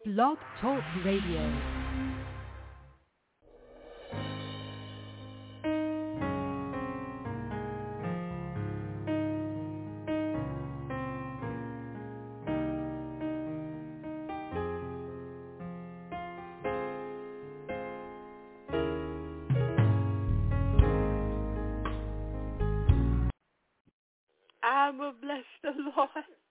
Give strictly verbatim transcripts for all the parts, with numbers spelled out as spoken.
Blog Talk Radio. I will bless the Lord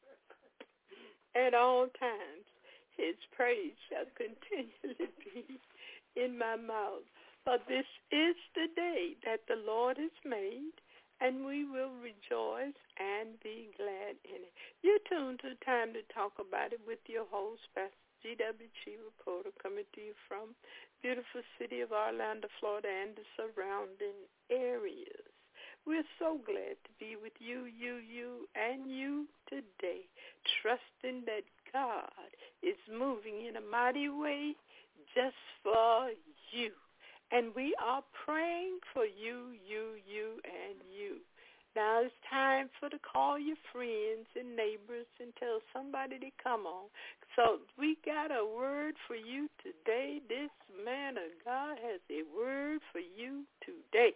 at all times. His praise shall continually be in my mouth. For this is the day that the Lord has made, and we will rejoice and be glad in it. You're tuned to Time to Talk About It with your host, Pastor G W G Reporter, coming to you from beautiful city of Orlando, Florida, and the surrounding areas. We're so glad to be with you, you, you, and you today, trusting that God is moving in a mighty way just for you. And we are praying for you, you, you, and you. Now it's time for to call your friends and neighbors and tell somebody to come on. So we got a word for you today. This man of God has a word for you today.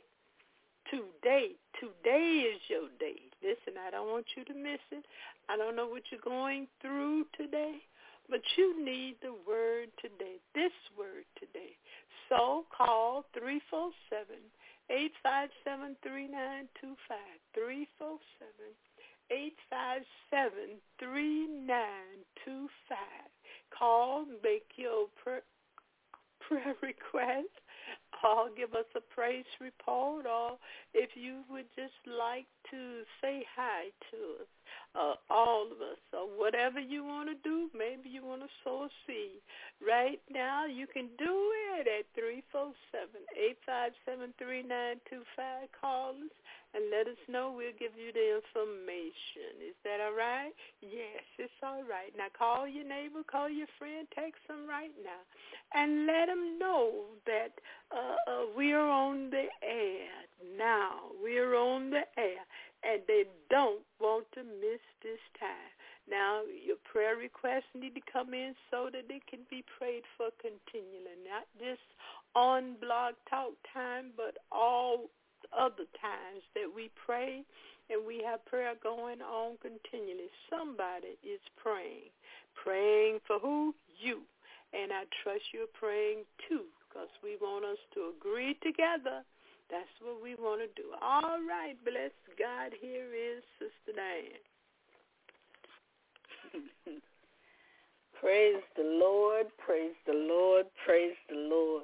Today, today is your day. Listen, I don't want you to miss it. I don't know what you're going through today, but you need the word today, this word today. So call three four seven, eight five seven, three nine two five, three four seven, eight five seven, three nine two five. Call, make your prayer, prayer request, or give us a praise report, or if you would just like to say hi to us, uh, all of us, or whatever you want to do. Maybe you want to sow a seed. Right now, you can do it at three four seven, eight five seven, three nine two five. Call us and let us know. We'll give you the information. Is that all right? Yes, it's all right. Now, call your neighbor, call your friend, text them right now, and let them know that uh, uh, we are on the air now. We are on the air, and they don't want to miss this time. Now, your prayer requests need to come in so that they can be prayed for continually, not just on Blog Talk Time, but all other times that we pray and we have prayer going on continually. Somebody is praying. Praying for who? You. And I trust you're praying too, because we want us to agree together. That's what we want to do. All right, bless God. Here is Sister Diane. Praise the Lord, praise the Lord, praise the Lord.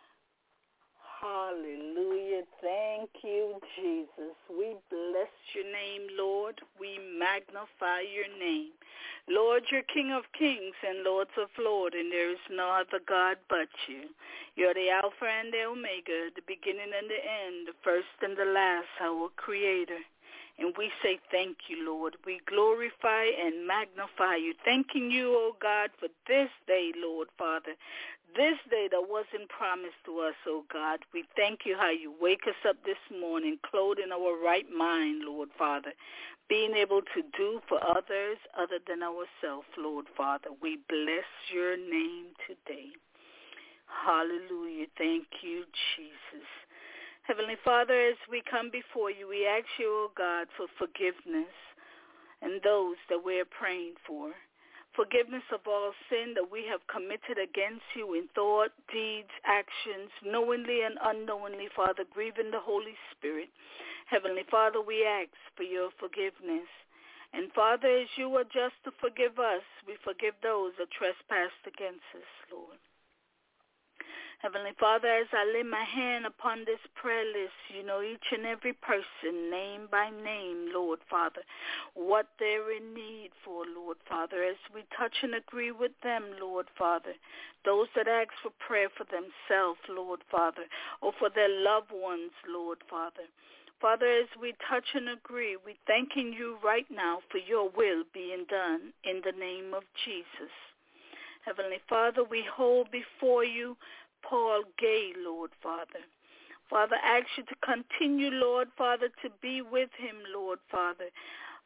Hallelujah. Thank you, Jesus. We bless your name, Lord. We magnify your name. Lord, you're King of kings and Lords of lords, and there is no other God but you. You're the Alpha and the Omega, the beginning and the end, the first and the last, our Creator. And we say thank you, Lord. We glorify and magnify you, thanking you, oh God, for this day, Lord Father, this day that wasn't promised to us, oh God. We thank you how you wake us up this morning, clothed in our right mind, Lord Father, being able to do for others other than ourselves, Lord Father. We bless your name today. Hallelujah. Thank you, Jesus. Heavenly Father, as we come before you, we ask you, oh God, for forgiveness and those that we're praying for. Forgiveness of all sin that we have committed against you in thought, deeds, actions, knowingly and unknowingly, Father, grieving the Holy Spirit. Heavenly Father, we ask for your forgiveness. And Father, as you are just to forgive us, we forgive those that trespassed against us, Lord. Heavenly Father, as I lay my hand upon this prayer list, you know each and every person, name by name, Lord Father, what they're in need for, Lord Father, as we touch and agree with them, Lord Father, those that ask for prayer for themselves, Lord Father, or for their loved ones, Lord Father. Father, as we touch and agree, we thanking you right now for your will being done in the name of Jesus. Heavenly Father, we hold before you Paul Gay, Lord Father. Father, I ask you to continue, Lord Father, to be with him, Lord Father.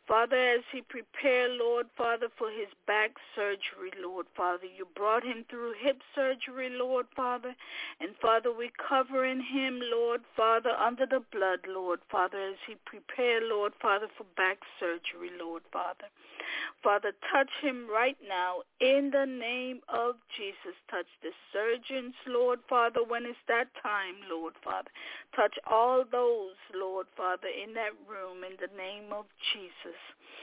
Father, as he prepared, Lord, Father, for his back surgery, Lord, Father, you brought him through hip surgery, Lord, Father, and Father, we covering him, Lord, Father, under the blood, Lord, Father, as he prepared, Lord, Father, for back surgery, Lord, Father. Father, touch him right now in the name of Jesus. Touch the surgeons, Lord, Father, when it's that time, Lord, Father. Touch all those, Lord, Father, in that room in the name of Jesus.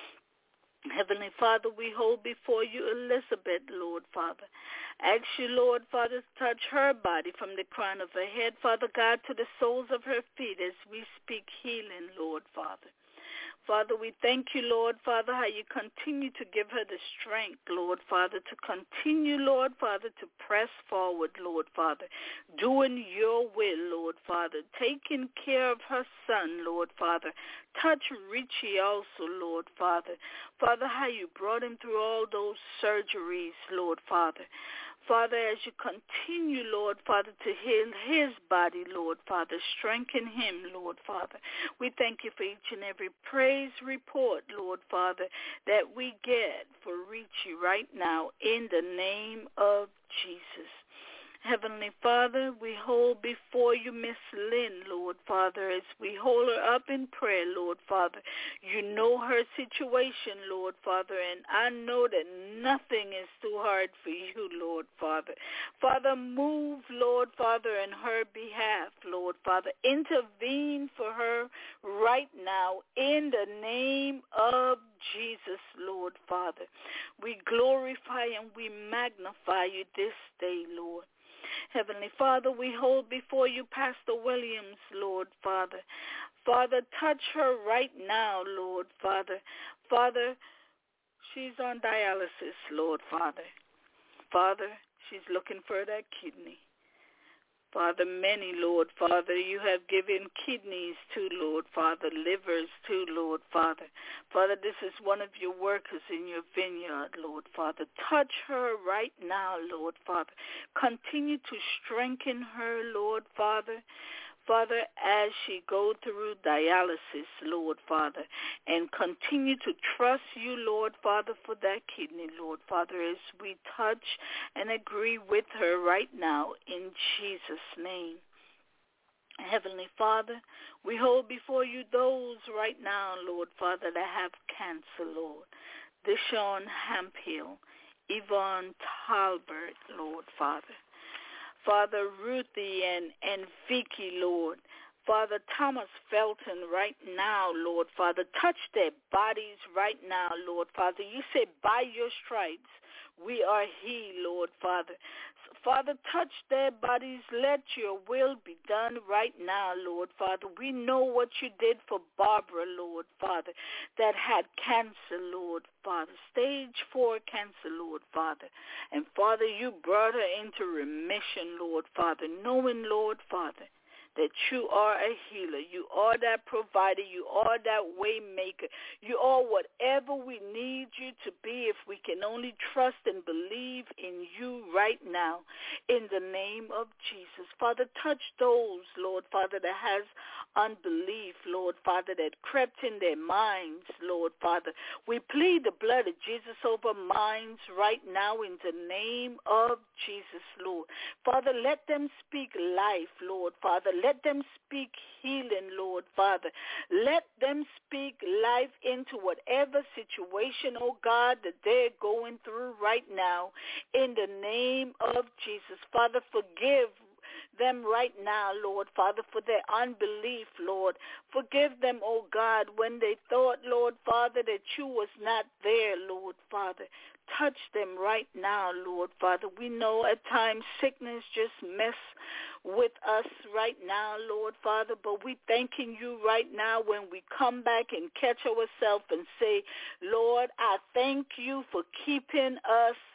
Heavenly Father, we hold before you Elizabeth, Lord, Father. Ask you, Lord, Father, to touch her body from the crown of her head, Father God, to the soles of her feet as we speak healing, Lord, Father. Father, we thank you, Lord, Father, how you continue to give her the strength, Lord, Father, to continue, Lord, Father, to press forward, Lord, Father, doing your will, Lord, Father, taking care of her son, Lord, Father. Touch Richie also, Lord, Father. Father, how you brought him through all those surgeries, Lord, Father. Father, as you continue, Lord, Father, to heal his body, Lord, Father, strengthen him, Lord, Father. We thank you for each and every praise report, Lord, Father, that we get for Richie right now in the name of Jesus. Heavenly Father, we hold before you Miss Lynn, Lord Father, as we hold her up in prayer, Lord Father. You know her situation, Lord Father, and I know that nothing is too hard for you, Lord Father. Father, move, Lord Father, in her behalf, Lord Father. Intervene for her right now in the name of Jesus, Lord Father. We glorify and we magnify you this day, Lord. Heavenly Father, we hold before you Pastor Williams, Lord Father. Father, touch her right now, Lord Father. Father, she's on dialysis, Lord Father. Father, she's looking for that kidney. Father, many, Lord Father, you have given kidneys to, Lord Father, livers to, Lord Father. Father, this is one of your workers in your vineyard, Lord Father. Touch her right now, Lord Father. Continue to strengthen her, Lord Father. Father, as she go through dialysis, Lord Father, and continue to trust you, Lord Father, for that kidney, Lord Father, as we touch and agree with her right now in Jesus' name. Heavenly Father, we hold before you those right now, Lord Father, that have cancer, Lord. Deshaun Hamphill, Yvonne Talbert, Lord Father. Father, Ruthie and, and Vicky, Lord. Father, Thomas Felton right now, Lord Father. Touch their bodies right now, Lord Father. You said by your stripes we are healed, Lord Father. So, Father, touch their bodies. Let your will be done right now, Lord Father. We know what you did for Barbara, Lord Father, that had cancer, Lord Father, stage four cancer, Lord Father. And Father, you brought her into remission, Lord Father, knowing, Lord Father, that you are a healer. You are that provider. You are that way maker. You are whatever we need you to be if we can only trust and believe in you right now in the name of Jesus. Father, touch those, Lord Father, that has unbelief, Lord Father, that crept in their minds, Lord Father. We plead the blood of Jesus over minds right now in the name of Jesus, Lord. Father, let them speak life, Lord Father. Let them speak healing, Lord Father. Let them speak life into whatever situation, oh God, that they're going through right now in the name of Jesus. Father, forgive them right now, Lord Father, for their unbelief, Lord. Forgive them, oh God, when they thought, Lord Father, that you was not there, Lord Father. Touch them right now, Lord Father. We know at times sickness just mess with us right now, Lord Father, but we thanking you right now when we come back and catch ourselves and say, Lord, I thank you for keeping us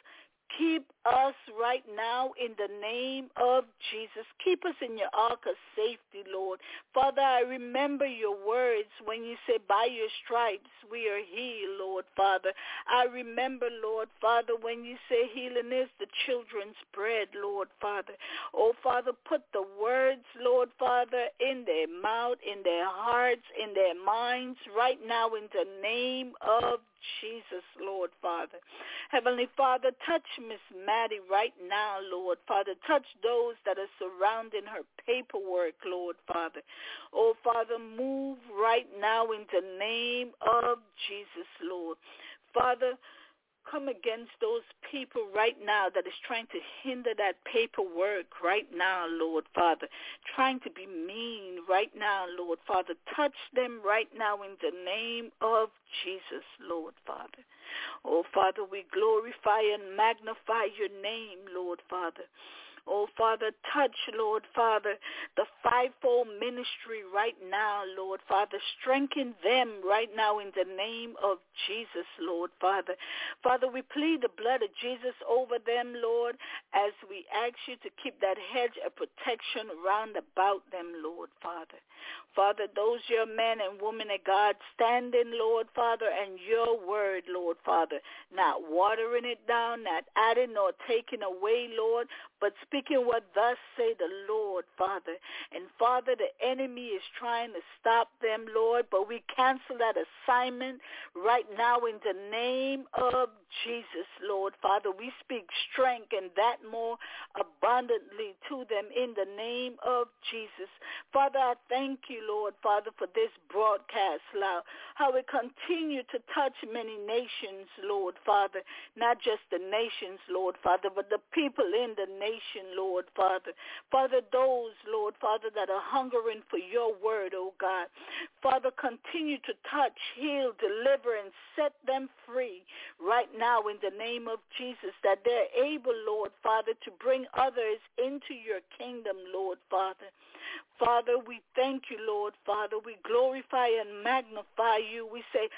Keep us right now in the name of Jesus. Keep us in your ark of safety, Lord. Father, I remember your words when you say, by your stripes we are healed, Lord, Father. I remember, Lord, Father, when you say healing is the children's bread, Lord, Father. Oh, Father, put the words, Lord, Father, in their mouth, in their hearts, in their minds right now in the name of Jesus, Lord, Father. Heavenly Father, touch Miss Maddie right now, Lord, Father. Touch those that are surrounding her paperwork, Lord, Father. Oh, Father, move right now in the name of Jesus, Lord. Father, come against those people right now that is trying to hinder that paperwork right now, Lord, Father. Trying to be mean right now, Lord, Father. Touch them right now in the name of Jesus, Lord, Father. Oh, Father, we glorify and magnify your name, Lord, Father. Oh, Father, touch, Lord, Father, the fivefold ministry right now, Lord, Father. Strengthen them right now in the name of Jesus, Lord, Father. Father, we plead the blood of Jesus over them, Lord, as we ask you to keep that hedge of protection round about them, Lord, Father. Father, those your men and women of God standing, Lord, Father, and your word, Lord, Father, not watering it down, not adding nor taking away, Lord, but speaking what thus say the Lord, Father. And Father, the enemy is trying to stop them, Lord, but we cancel that assignment right now in the name of Jesus, Lord, Father. We speak strength and that more abundantly to them in the name of Jesus. Father, I thank you, Lord, Father, for this broadcast, Lord, how it continue to touch many nations, Lord, Father, not just the nations, Lord, Father, but the people in the nation, Lord, Father. Father, those, Lord, Father, that are hungering for your word, oh God. Father, continue to touch, heal, deliver, and set them free right now in the name of Jesus, that they're able, Lord, Father, to bring others into your kingdom, Lord, Father. Father, we thank you, Lord, Father. We glorify and magnify you. We say,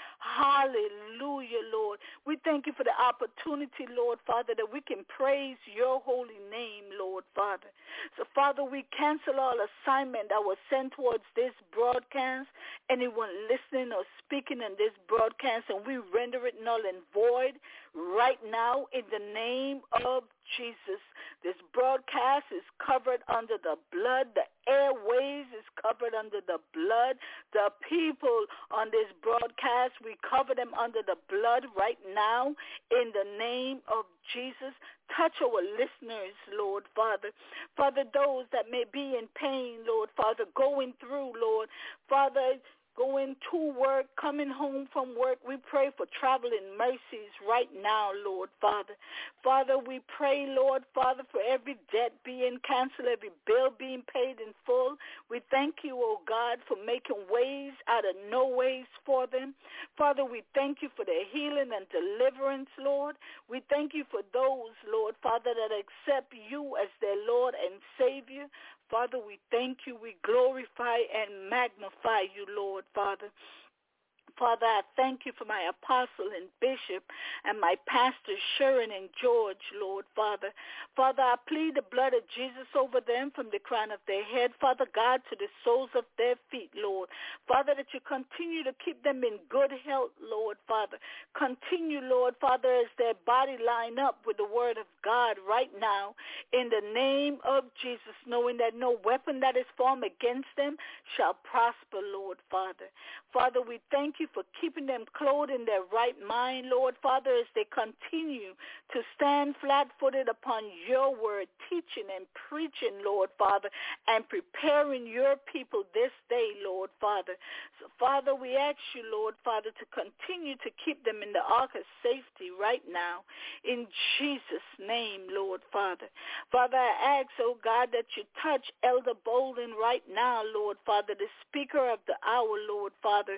hallelujah, Lord. We thank you for the opportunity, Lord, Father, that we can praise your holy name, Lord, Father. So, Father, we cancel all assignment that was sent towards this broadcast, anyone listening or speaking in this broadcast, and we render it null and void right now in the name of Jesus. This broadcast is covered under the blood. The airways is covered under the blood. The people on this broadcast, we cover them under the blood right now in the name of Jesus. Touch our listeners, Lord, Father. Father, those that may be in pain, Lord, Father, going through, Lord, Father, going to work, coming home from work. We pray for traveling mercies right now, Lord, Father. Father, we pray, Lord, Father, for every debt being canceled, every bill being paid in full. We thank you, oh God, for making ways out of no ways for them. Father, we thank you for their healing and deliverance, Lord. We thank you for those, Lord, Father, that accept you as their Lord and Savior. Father, we thank you, we glorify and magnify you, Lord, Father. Father, I thank you for my apostle and bishop and my pastors, Sharon and George, Lord, Father. Father, I plead the blood of Jesus over them from the crown of their head, Father God, to the soles of their feet, Lord. Father, that you continue to keep them in good health, Lord, Father. Continue, Lord, Father, as their body line up with the word of God right now in the name of Jesus, knowing that no weapon that is formed against them shall prosper, Lord, Father. Father, we thank you for keeping them clothed in their right mind, Lord, Father, as they continue to stand flat-footed upon your word, teaching and preaching, Lord, Father, and preparing your people this day, Lord, Father. So, Father, we ask you, Lord, Father, to continue to keep them in the ark of safety right now, in Jesus' name, Lord, Father. Father, I ask, oh God, that you touch Elder Bolden right now, Lord, Father, the speaker of the hour, Lord, Father,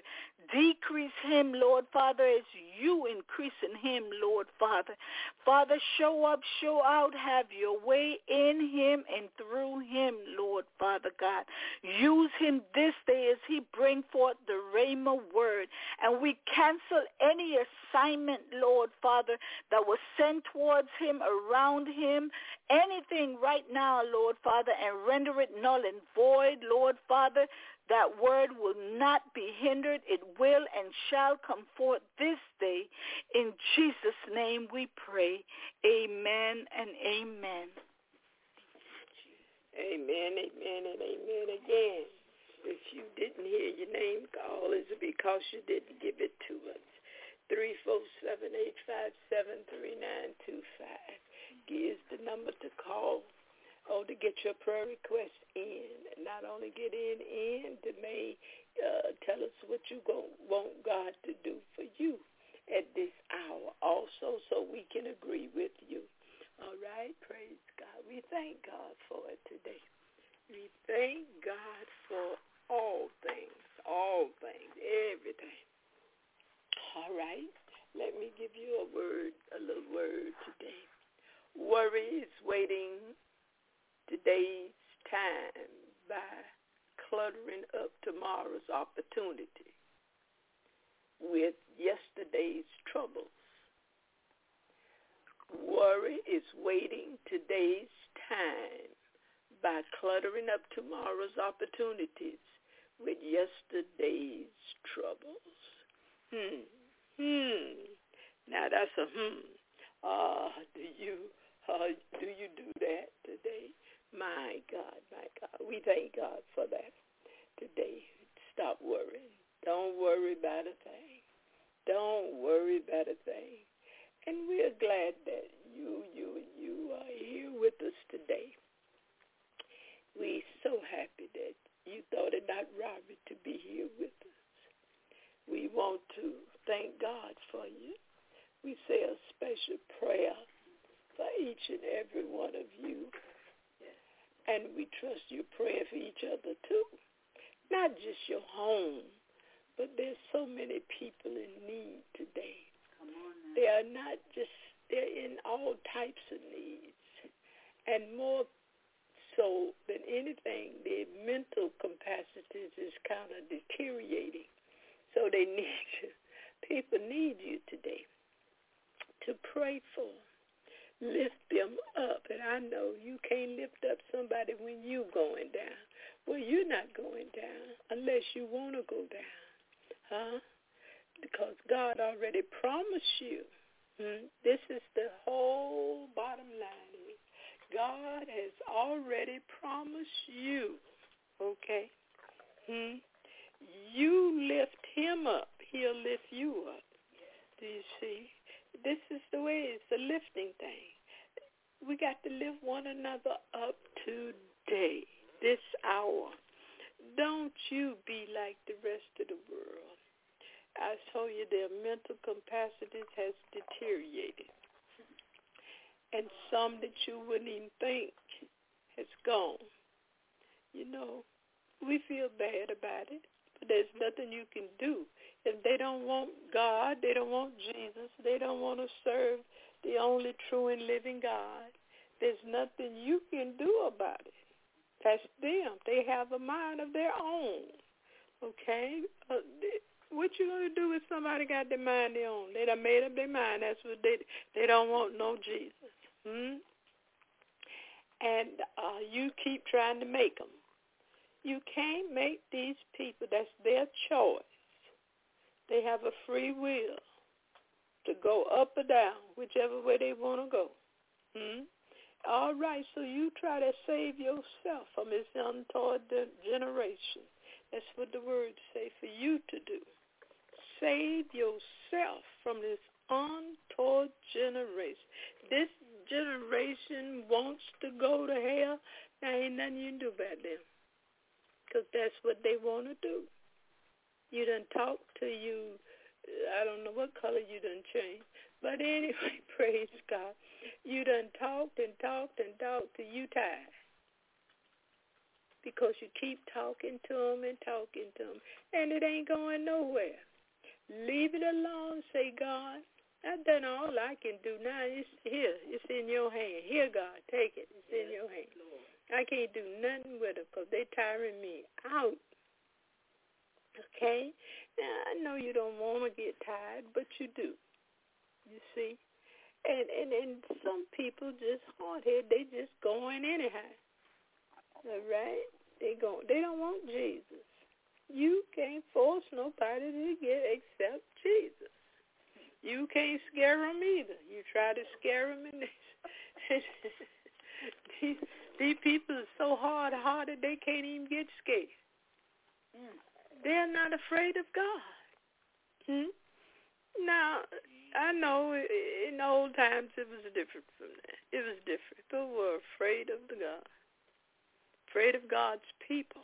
Decrease him, Lord Father, as you increase in him, Lord Father. Father, show up, show out, have your way in him and through him, Lord Father God. Use him this day as he bring forth the Rhema word. And we cancel any assignment, Lord Father, that was sent towards him, around him, anything right now, Lord Father, and render it null and void, Lord Father. That word will not be hindered. It will and shall come forth this day. In Jesus' name we pray. Amen and amen. Amen, amen, and amen again. If you didn't hear your name called, is it because you didn't give it to us? three four seven, eight five seven, three nine two five is the number to call. Oh, to get your prayer request in. Not only get in, in to may uh, tell us what you go, want God to do for you at this hour also, so we can agree with you. All right? Praise God. We thank God for it today. We thank God for all things, all things, everything. All right? Let me give you a word, a little word today. Worry is waiting today's time by cluttering up tomorrow's opportunity with yesterday's troubles. Worry is waiting today's time by cluttering up tomorrow's opportunities with yesterday's troubles. Hmm. Hmm. Now that's a hmm. Uh, do you uh, do you do that today? My God, my God. We thank God for that today. Stop worrying. Don't worry about a thing. Don't worry about a thing. And we're glad that you, you, you are here with us today. We're so happy that you thought it not robbery to be here with us. We want to thank God for you. We say a special prayer for each and every one of you. And we trust you praying for each other too. Not just your home, but there's so many people in need today. Come on now. They are not just, they're in all types of needs. And more so than anything, their mental capacities is kind of deteriorating. So they need you. People need you today to pray for them. Lift them up. And I know you can't lift up somebody when you're going down. Well, you're not going down unless you want to go down. Huh? Because God already promised you. Hmm? This is the whole bottom line. God has already promised you. Okay? Hmm? You lift him up. He'll lift you up. Do you see? This is the way. It's a lifting thing. We got to lift one another up today, this hour. Don't you be like the rest of the world. I told you their mental capacities has deteriorated. And some that you wouldn't even think has gone. You know, we feel bad about it, but there's nothing you can do. If they don't want God, they don't want Jesus, they don't want to serve the only true and living God, there's nothing you can do about it. That's them. They have a mind of their own. Okay? Uh, they, what you going to do if somebody got their mind their own? They done made up their mind. That's what they they don't want no Jesus. Hmm? And uh, you keep trying to make them. You can't make these people. That's their choice. They have a free will to go up or down, whichever way they want to go. Hmm? All right, so you try to save yourself from this untoward generation. That's what the words say for you to do. Save yourself from this untoward generation. This generation wants to go to hell. There ain't nothing you can do about them, because that's what they want to do. You done talk to you, I don't know what color you done changed. But anyway, praise God. You done talked and talked and talked till you tired. Because you keep talking to them and talking to them. And it ain't going nowhere. leave it alone. Say, God, I've done all I can do. Now it's here. It's in your hand. Here, God, take it. It's in your hand. I can't do nothing with them because they're tiring me out. Okay? Now, I know you don't want to get tired, but you do. You see? And, and, and some people just hard-headed. They just going anyhow. All right? They go. They don't want Jesus. You can't force nobody to get except Jesus. You can't scare them either. You try to scare them, and these, these people are so hard-hearted they can't even get scared. Mm. They're not afraid of God. Hmm? Now, I know in old times it was different from that. It was different. People were afraid of the God, afraid of God's people.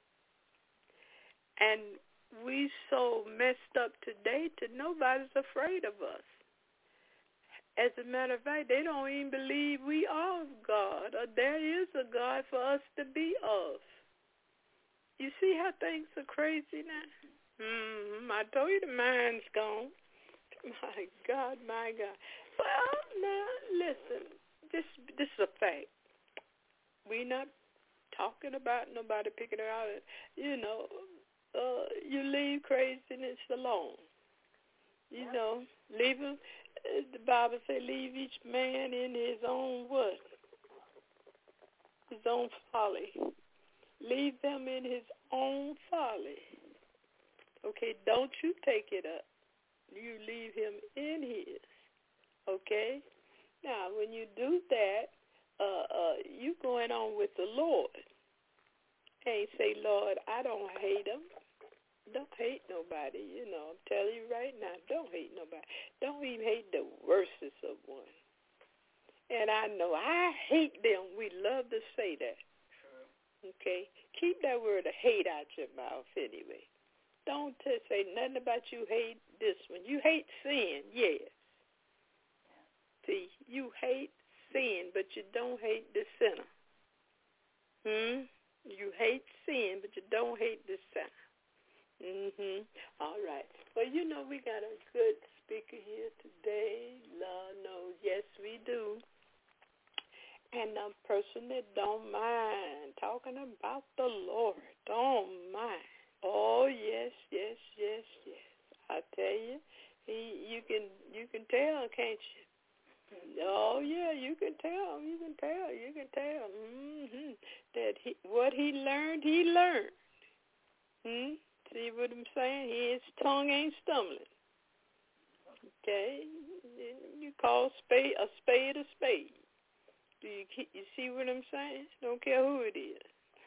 And we so messed up today that nobody's afraid of us. As a matter of fact, they don't even believe we are of God or there is a God for us to be of. You see how things are crazy now? Mm-hmm. I told you the mind's gone. My God, my God. Well, now, listen, this, this is a fact. We're not talking about nobody picking her out. You know, uh, you leave craziness alone. You yep. know, leave him. The Bible says, leave each man in his own what? His own folly. Leave them in his own folly. Okay, don't you take it up. You leave him in his. Okay? Now, when you do that, uh, uh, you going on with the Lord. Ain't say, Lord, I don't hate him. Don't hate nobody. You know, I'm telling you right now, don't hate nobody. Don't even hate the worstest of one. And I know I hate them. We love to say that. Okay? Keep that word of hate out your mouth anyway. Don't t- say nothing about you hate this one. You hate sin, yes. See, you hate sin, but you don't hate the sinner. Hmm? You hate sin, but you don't hate the sinner. Mm-hmm. All right. Well, you know, we got a good speaker here today. Lord knows, yes, we do. And a person that don't mind talking about the Lord, don't mind. Oh yes, yes, yes, yes. I tell you, he, you can, you can tell, can't you? Oh yeah, you can tell, you can tell, you can tell. Mm-hmm. That he, what he learned, he learned. Hmm. See what I'm saying? His tongue ain't stumbling. Okay, you call spade a spade a spade. Do you you see what I'm saying? Don't care who it is.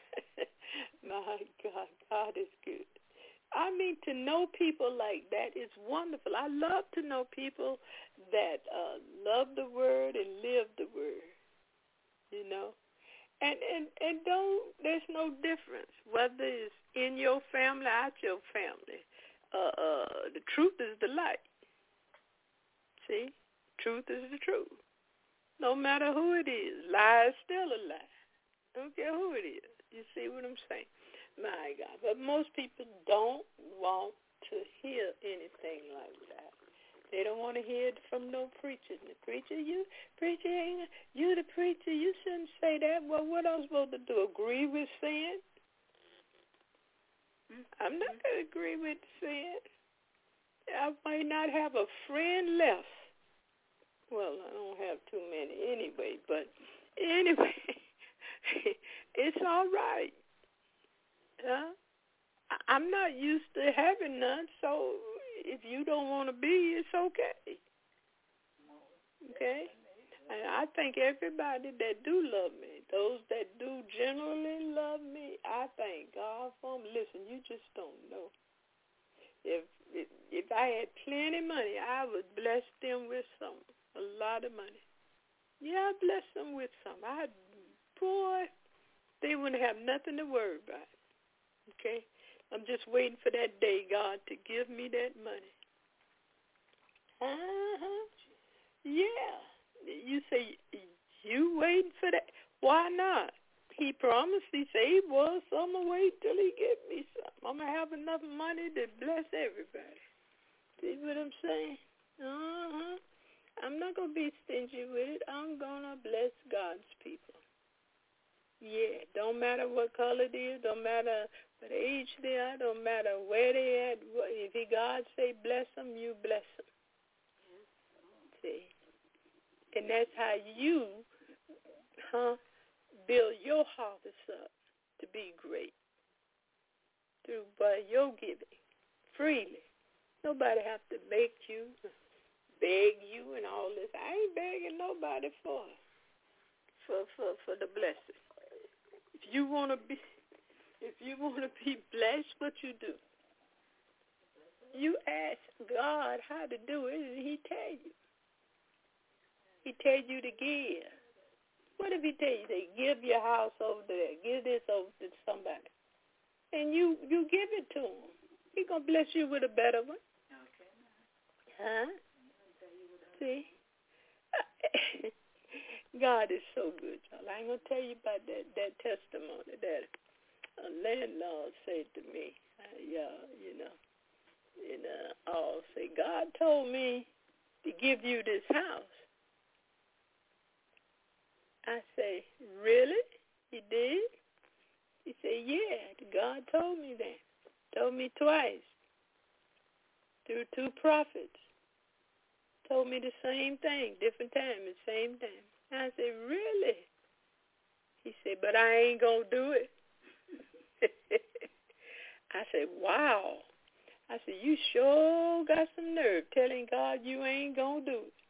My God, God is good. I mean, to know people like that is wonderful. I love to know people that uh, love the Word and live the Word, you know. And, and, and don't, there's no difference whether it's in your family, out your family. Uh, uh, the truth is the light. See? Truth is the truth. No matter who it is, lie is still a lie. Don't care who it is. You see what I'm saying? My God. But most people don't want to hear anything like that. They don't want to hear it from no preacher. The preacher, you, preacher, ain't, you the preacher, you shouldn't say that. Well, what am I supposed to do? Agree with sin? I'm not going to agree with sin. I might not have a friend left. Well, I don't have too many anyway, but anyway, it's all right. Huh? I'm not used to having none, so if you don't want to be, it's okay. Okay? And I thank everybody that do love me, those that do generally love me, I thank God for them. Listen, you just don't know. If, if, if I had plenty of money, I would bless them with some. A lot of money. Yeah, I bless them with some. I, boy, they wouldn't have nothing to worry about. Okay? I'm just waiting for that day, God, to give me that money. Uh-huh. Yeah. You say, you waiting for that? Why not? He promised, he said he was, so I'm going to wait till he give me something. I'm going to have enough money to bless everybody. See what I'm saying? Uh-huh. I'm not going to be stingy with it. I'm going to bless God's people. Yeah, don't matter what color it is, don't matter what age they are, don't matter where they at. If he God say bless them, you bless them. See? And that's how you, huh, build your harvest up to be great. Through by your giving, freely. Nobody have to make you, beg you and all this. I ain't begging nobody for, for, for, for the blessing. If you want to be, if you want to be blessed, what you do? You ask God how to do it, and He tell you. He tell you to give. What if He tell you to give your house over there, give this over to somebody, and you you give it to Him? He gonna bless you with a better one. Okay. Huh? See? God is so good, y'all. I ain't going to tell you about that, that testimony that a landlord said to me. Uh, y'all, you know, you know, all say, God told me to give you this house. I say, really? He did? He said, yeah, God told me that. Told me twice. Through two prophets. Told me the same thing, different time, the same time. I said, really? He said, but I ain't going to do it. I said, wow. I said, you sure got some nerve telling God you ain't going to do it.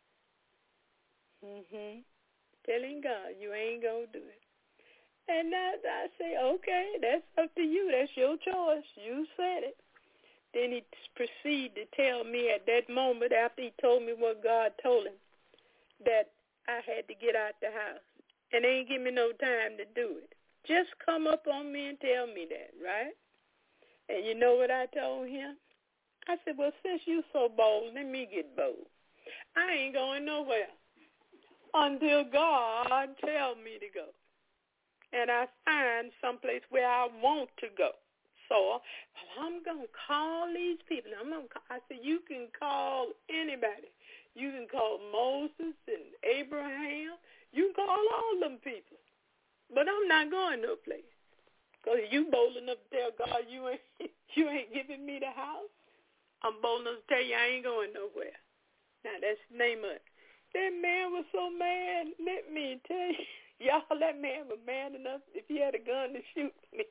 Mm-hmm. Telling God you ain't going to do it. And I, I say, okay, that's up to you. That's your choice. You said it. Then he proceeded to tell me at that moment, after he told me what God told him, that I had to get out the house. And they ain't give me no time to do it. Just come up on me and tell me that, right? And you know what I told him? I said, well, since you so bold, let me get bold. I ain't going nowhere until God tell me to go. And I find someplace where I want to go. So well, I'm going to call these people. I'm gonna call, I said, you can call anybody. You can call Moses and Abraham. You can call all them people. But I'm not going no place. Because you bold enough to tell God you ain't, you ain't giving me the house. I'm bold enough to tell you I ain't going nowhere. Now, that's the name of it. That man was so mad. Let me tell you. Y'all, that man was mad enough if he had a gun to shoot me.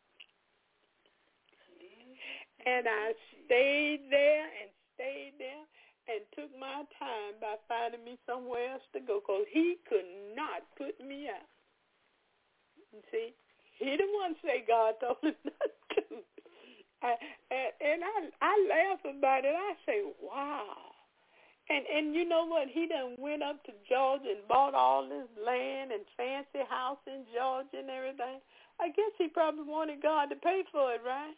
And I stayed there and stayed there and took my time by finding me somewhere else to go because he could not put me out. You see, he the one say God told him not to. I, and and I, I laugh about it. I say, wow. And and you know what? He done went up to Georgia and bought all this land and fancy house in Georgia and everything. I guess he probably wanted God to pay for it, right?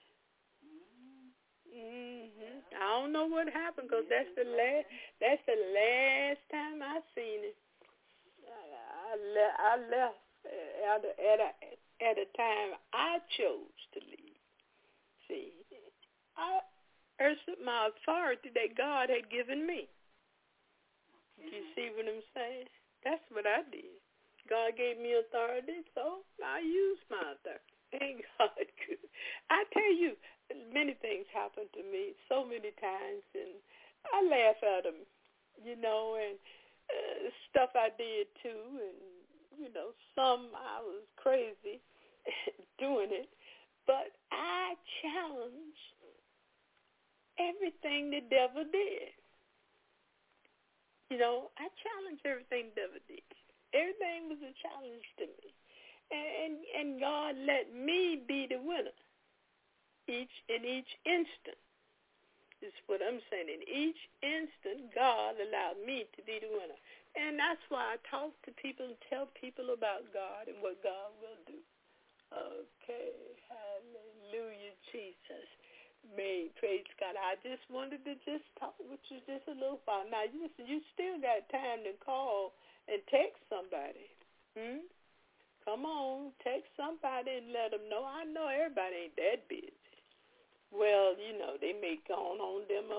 Mm-hmm. I don't know what happened because that's the last that's the last time I seen it. I, I, le- I left at a, at a at a time I chose to leave. See, I usurped my authority that God had given me. You see what I'm saying? That's what I did. God gave me authority, so I used my authority. Ain't God good? I tell you, many things happened to me so many times, and I laugh at them, you know, and uh, stuff I did too, and, you know, some I was crazy doing it, but I challenged everything the devil did. You know, I challenged everything the devil did. Everything was a challenge to me. And, and and God let me be the winner each in each instant. Is what I'm saying. In each instant, God allowed me to be the winner. And that's why I talk to people and tell people about God and what God will do. Okay. Hallelujah, Jesus. May, praise God. I just wanted to just talk with you just a little while. Now, you, you still got time to call and text somebody. Hmm? Come on, text somebody and let them know. I know everybody ain't that busy. Well, you know, they may go on them a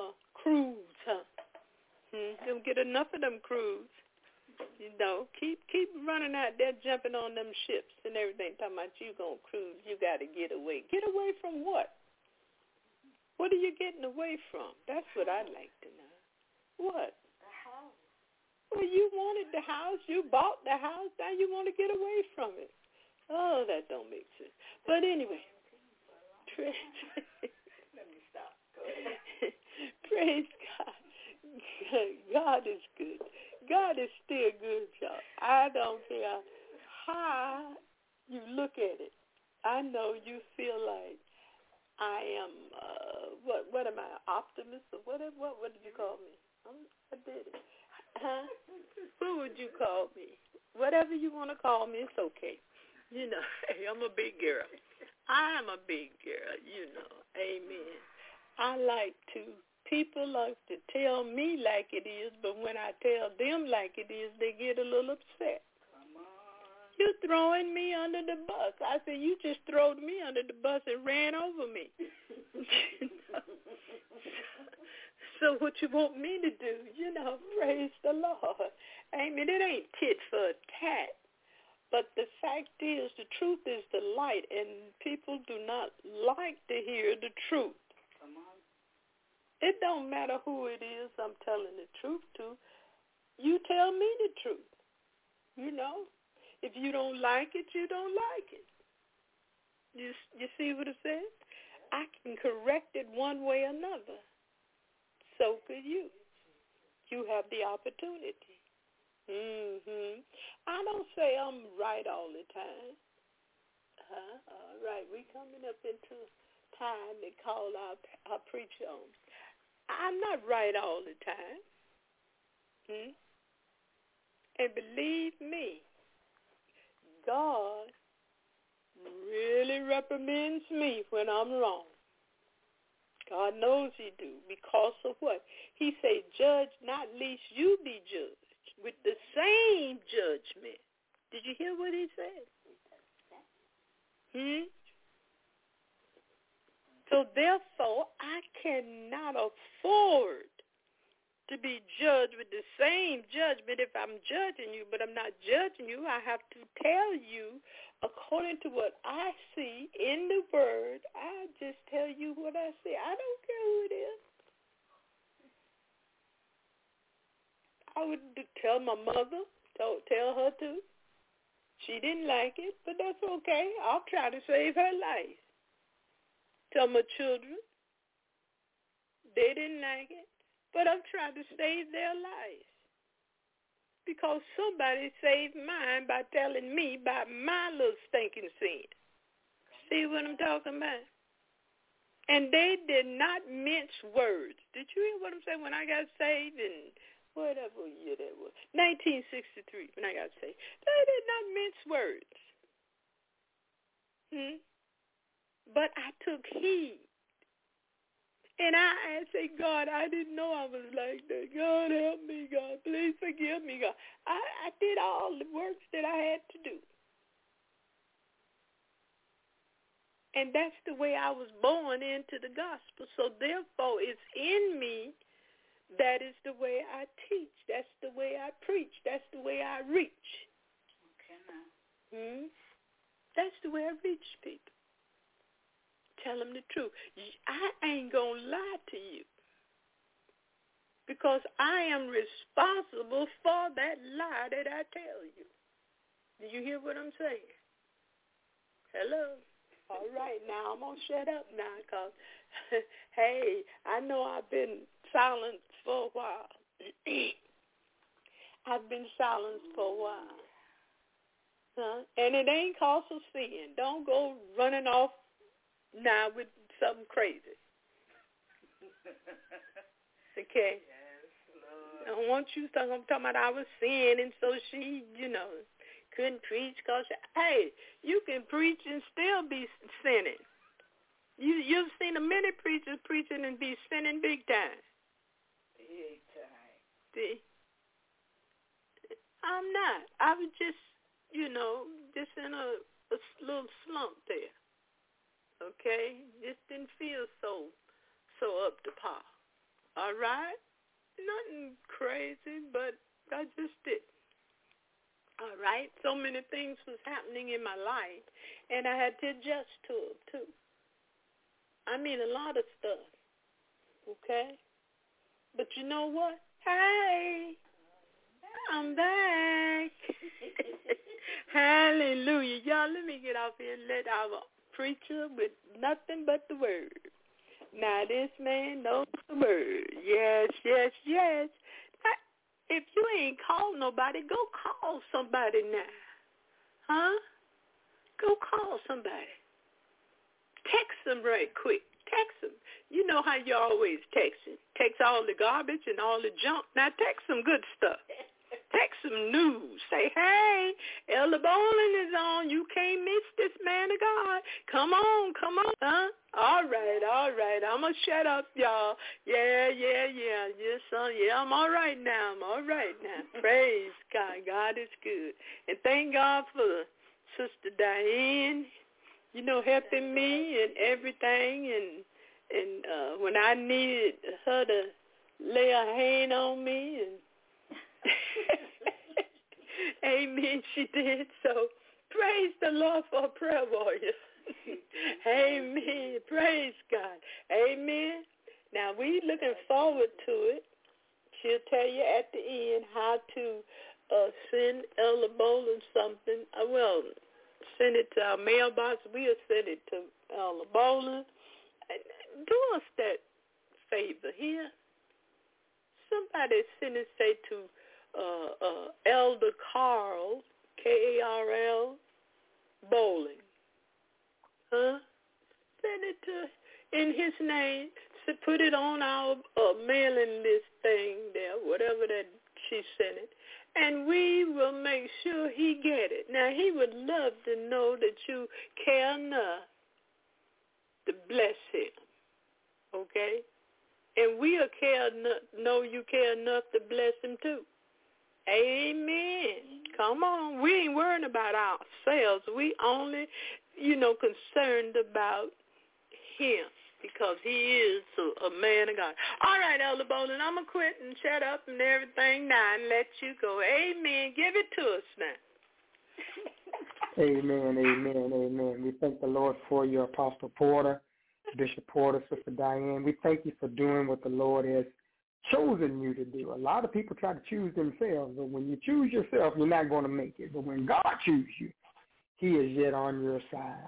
cruise, huh? Hmm. Don't get enough of them cruise. You know, keep keep running out there, jumping on them ships and everything, talking about you gonna cruise. You got to get away. Get away from what? What are you getting away from? That's what I'd like to know. What? The house. Well, you wanted the house. You bought the house. Now you want to get away from it. Oh, that don't make sense. But anyway, praise. Let me stop. Go ahead. Praise God. God is good. God is still good, y'all. I don't care how you look at it. I know you feel like I am, uh, what What am I, optimist or whatever? What, what did you call me? I'm, I did it. Huh? What would you call me? Whatever you want to call me, it's okay. You know, hey, I'm a big girl. I am a big girl, you know. Amen. I like to, people like to tell me like it is, but when I tell them like it is, they get a little upset. Come on. You're throwing me under the bus. I said, you just throwed me under the bus and ran over me. You know? So what you want me to do, you know, praise the Lord. Amen. It ain't tit for tat. But the fact is, the truth is the light, and people do not like to hear the truth. Come on. It don't matter who it is I'm telling the truth to. You tell me the truth. You know, if you don't like it, you don't like it. You you see what it says? I can correct it one way or another. So could you. You have the opportunity. Mm-hmm. I don't say I'm right all the time. Huh? All right, we coming up into time to call our, our preacher on. I'm not right all the time. Hmm? And believe me, God really reprimands me when I'm wrong. God knows he do. Because of what? He say, judge not lest you be judged with the same judgment. Did you hear what he said? Hmm? So therefore, I cannot afford to be judged with the same judgment if I'm judging you, but I'm not judging you. I have to tell you according to what I see in the Word. I just tell you what I see. I don't care who it is. I would tell my mother, tell, tell her to. She didn't like it, but that's okay. I'll try to save her life. Tell my children, they didn't like it, but I'm trying to save their lives. Because somebody saved mine by telling me about my little stinking sin. See what I'm talking about? And they did not mince words. Did you hear what I'm saying? When I got saved in whatever year that was, nineteen sixty-three, when I got saved, they did not mince words. Hmm? But I took heed. And I said, God, I didn't know I was like that. God, help me, God. Please forgive me, God. I, I did all the works that I had to do. And that's the way I was born into the gospel. So therefore, it's in me. That is the way I teach. That's the way I preach. That's the way I reach. Okay, now. Hmm? That's the way I reach people. Tell them the truth. I ain't going to lie to you because I am responsible for that lie that I tell you. Do you hear what I'm saying? Hello? All right, now I'm going to shut up now because, hey, I know I've been silent for a while. I've been silent for a while. Huh? And it ain't cause of sin. Don't go running off now with something crazy. Okay? Yes, Lord. I don't want you to think I'm talking about I was sinning, so she, you know, couldn't preach because, hey, you can preach and still be sinning. You, you've seen a many preachers preaching and be sinning big time. Big time. See? I'm not. I was just, you know, just in a, a little slump there. Okay? Just didn't feel so so up to par. all right? Nothing crazy, but I just did. All right? So many things was happening in my life, and I had to adjust to them, too. I mean, a lot of stuff, okay? But you know what? Hey, I'm back. Hallelujah. Y'all, let me get off here and let our preacher with nothing but the word. Now, this man knows the word. Yes, yes, yes. If you ain't called nobody, go call somebody now. Huh? Go call somebody. Text them right quick. Text them. You know how you always texting. Text all the garbage and all the junk. Now text some good stuff. Text some news. Say, hey, Elder Bowling is on. You can't miss this man of God. Come on, come on. Huh? All right, all right. I'm going to shut up, y'all. Yeah, yeah, yeah. Yes, son. Yeah, I'm all right now. I'm all right now. Praise God. God is good. And thank God for Sister Diane, you know, helping me and everything. And and uh, when I needed her to lay a hand on me and amen, she did. So praise the Lord for a prayer warrior. Amen. Praise God. Amen. Now, we looking forward to it. She'll tell you at the end how to uh, send Elder Bowling something. Uh, well, send it to our mailbox. We'll send it to Elder Bowling. Do us that favor here. Somebody send it, say, to Uh, uh, Elder Carl, K A R L, Bowling. Huh? Send it to, in his name, so put it on our uh, mailing list thing there, whatever that she sent it, and we will make sure he get it. Now, he would love to know that you care enough to bless him, okay? And we'll care enough, know you care enough to bless him too. Amen. Come on. We ain't worrying about ourselves. We only, you know, concerned about him because he is a, a man of God. All right, Elder Bowling, I'm going to quit and shut up and everything now and let you go. Amen. Give it to us now. Amen, amen, amen. We thank the Lord for your Apostle Porter, Bishop Porter, Sister Diane. We thank you for doing what the Lord has chosen you to do. A lot of people try to choose themselves, but when you choose yourself, you're not going to make it. But when God chooses you, he is yet on your side.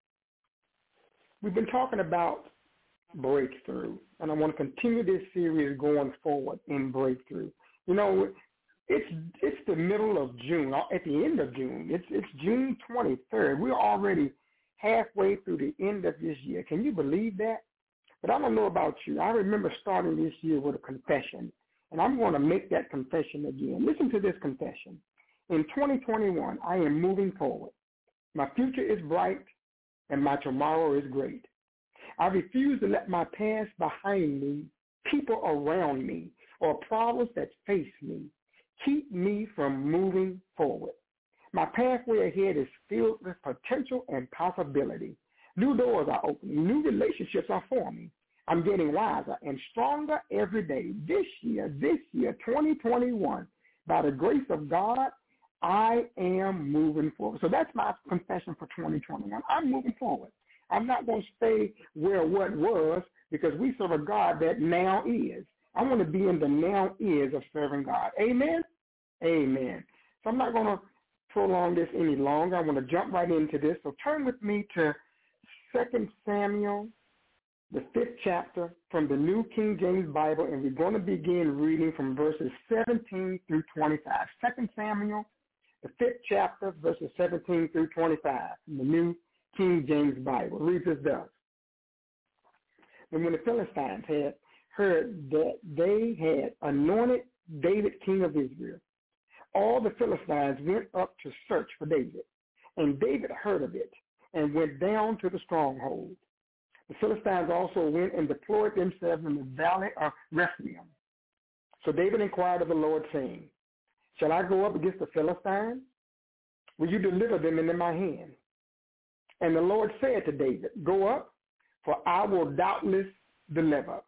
We've been talking about breakthrough, and I want to continue this series going forward in breakthrough. You know, it's it's the middle of June, at the end of June. It's it's June twenty-third. We're already halfway through the end of this year. Can you believe that? But I don't know about you. I remember starting this year with a confession, and I'm going to make that confession again. Listen to this confession. In twenty twenty-one, I am moving forward. My future is bright, and my tomorrow is great. I refuse to let my past behind me, people around me, or problems that face me keep me from moving forward. My pathway ahead is filled with potential and possibility. New doors are opening. New relationships are forming. I'm getting wiser and stronger every day. This year, this year, twenty twenty-one, by the grace of God, I am moving forward. So that's my confession for twenty twenty-one. I'm moving forward. I'm not going to stay where what was because we serve a God that now is. I want to be in the now is of serving God. Amen? Amen. So I'm not going to prolong this any longer. I want to jump right into this. So turn with me to Second Samuel, the fifth chapter from the New King James Bible, and we're going to begin reading from verses seventeen through twenty-five. Second Samuel, the fifth chapter, verses seventeen through twenty-five from the New King James Bible. Read this thus. And when the Philistines had heard that they had anointed David king of Israel, all the Philistines went up to search for David. And David heard of it and went down to the stronghold. The Philistines also went and deployed themselves in the valley of Rephaim. So David inquired of the Lord, saying, shall I go up against the Philistines? Will you deliver them into my hand? And the Lord said to David, go up, for I will doubtless deliver.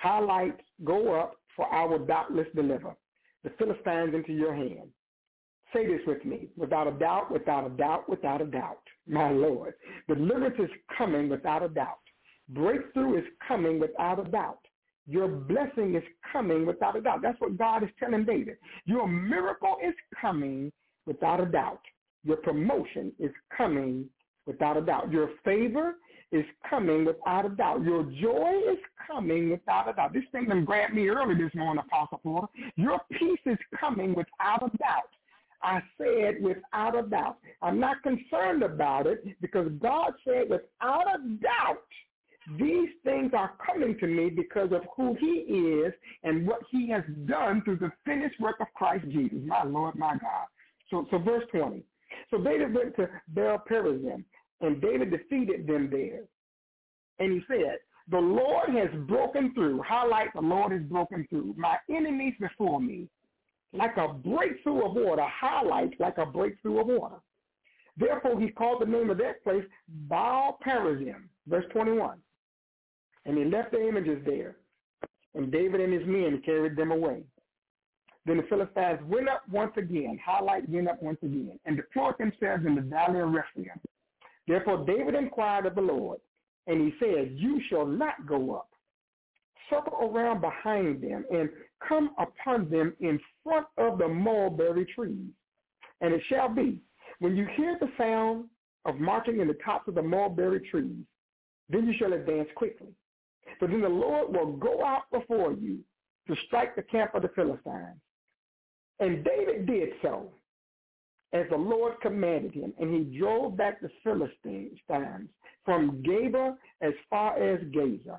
highlights, go up, for I will doubtless deliver the Philistines into your hand. Say this with me, without a doubt, without a doubt, without a doubt, my Lord. Deliverance is coming without a doubt. Breakthrough is coming without a doubt. Your blessing is coming without a doubt. That's what God is telling David. Your miracle is coming without a doubt. Your promotion is coming without a doubt. Your favor is coming without a doubt. Your joy is coming without a doubt. This thing that grabbed me early this morning, Apostle Porter. Your peace is coming without a doubt. I said without a doubt. I'm not concerned about it because God said without a doubt, these things are coming to me because of who he is and what he has done through the finished work of Christ Jesus, my Lord, my God. So, so verse twenty. So David went to Baal-perazim, and David defeated them there. And he said, the Lord has broken through. Highlight, the Lord has broken through. My enemies before me. Like a breakthrough of water, highlights like a breakthrough of water. Therefore, he called the name of that place Baal-perazim, verse twenty-one. And he left the images there, and David and his men carried them away. Then the Philistines went up once again, highlight went up once again, and deployed themselves in the valley of Rephaim. Therefore, David inquired of the Lord, and he said, you shall not go up. Circle around behind them and come upon them in front of the mulberry trees. And it shall be, when you hear the sound of marching in the tops of the mulberry trees, then you shall advance quickly. For then the Lord will go out before you to strike the camp of the Philistines. And David did so, as the Lord commanded him, and he drove back the Philistines from Geba as far as Gaza.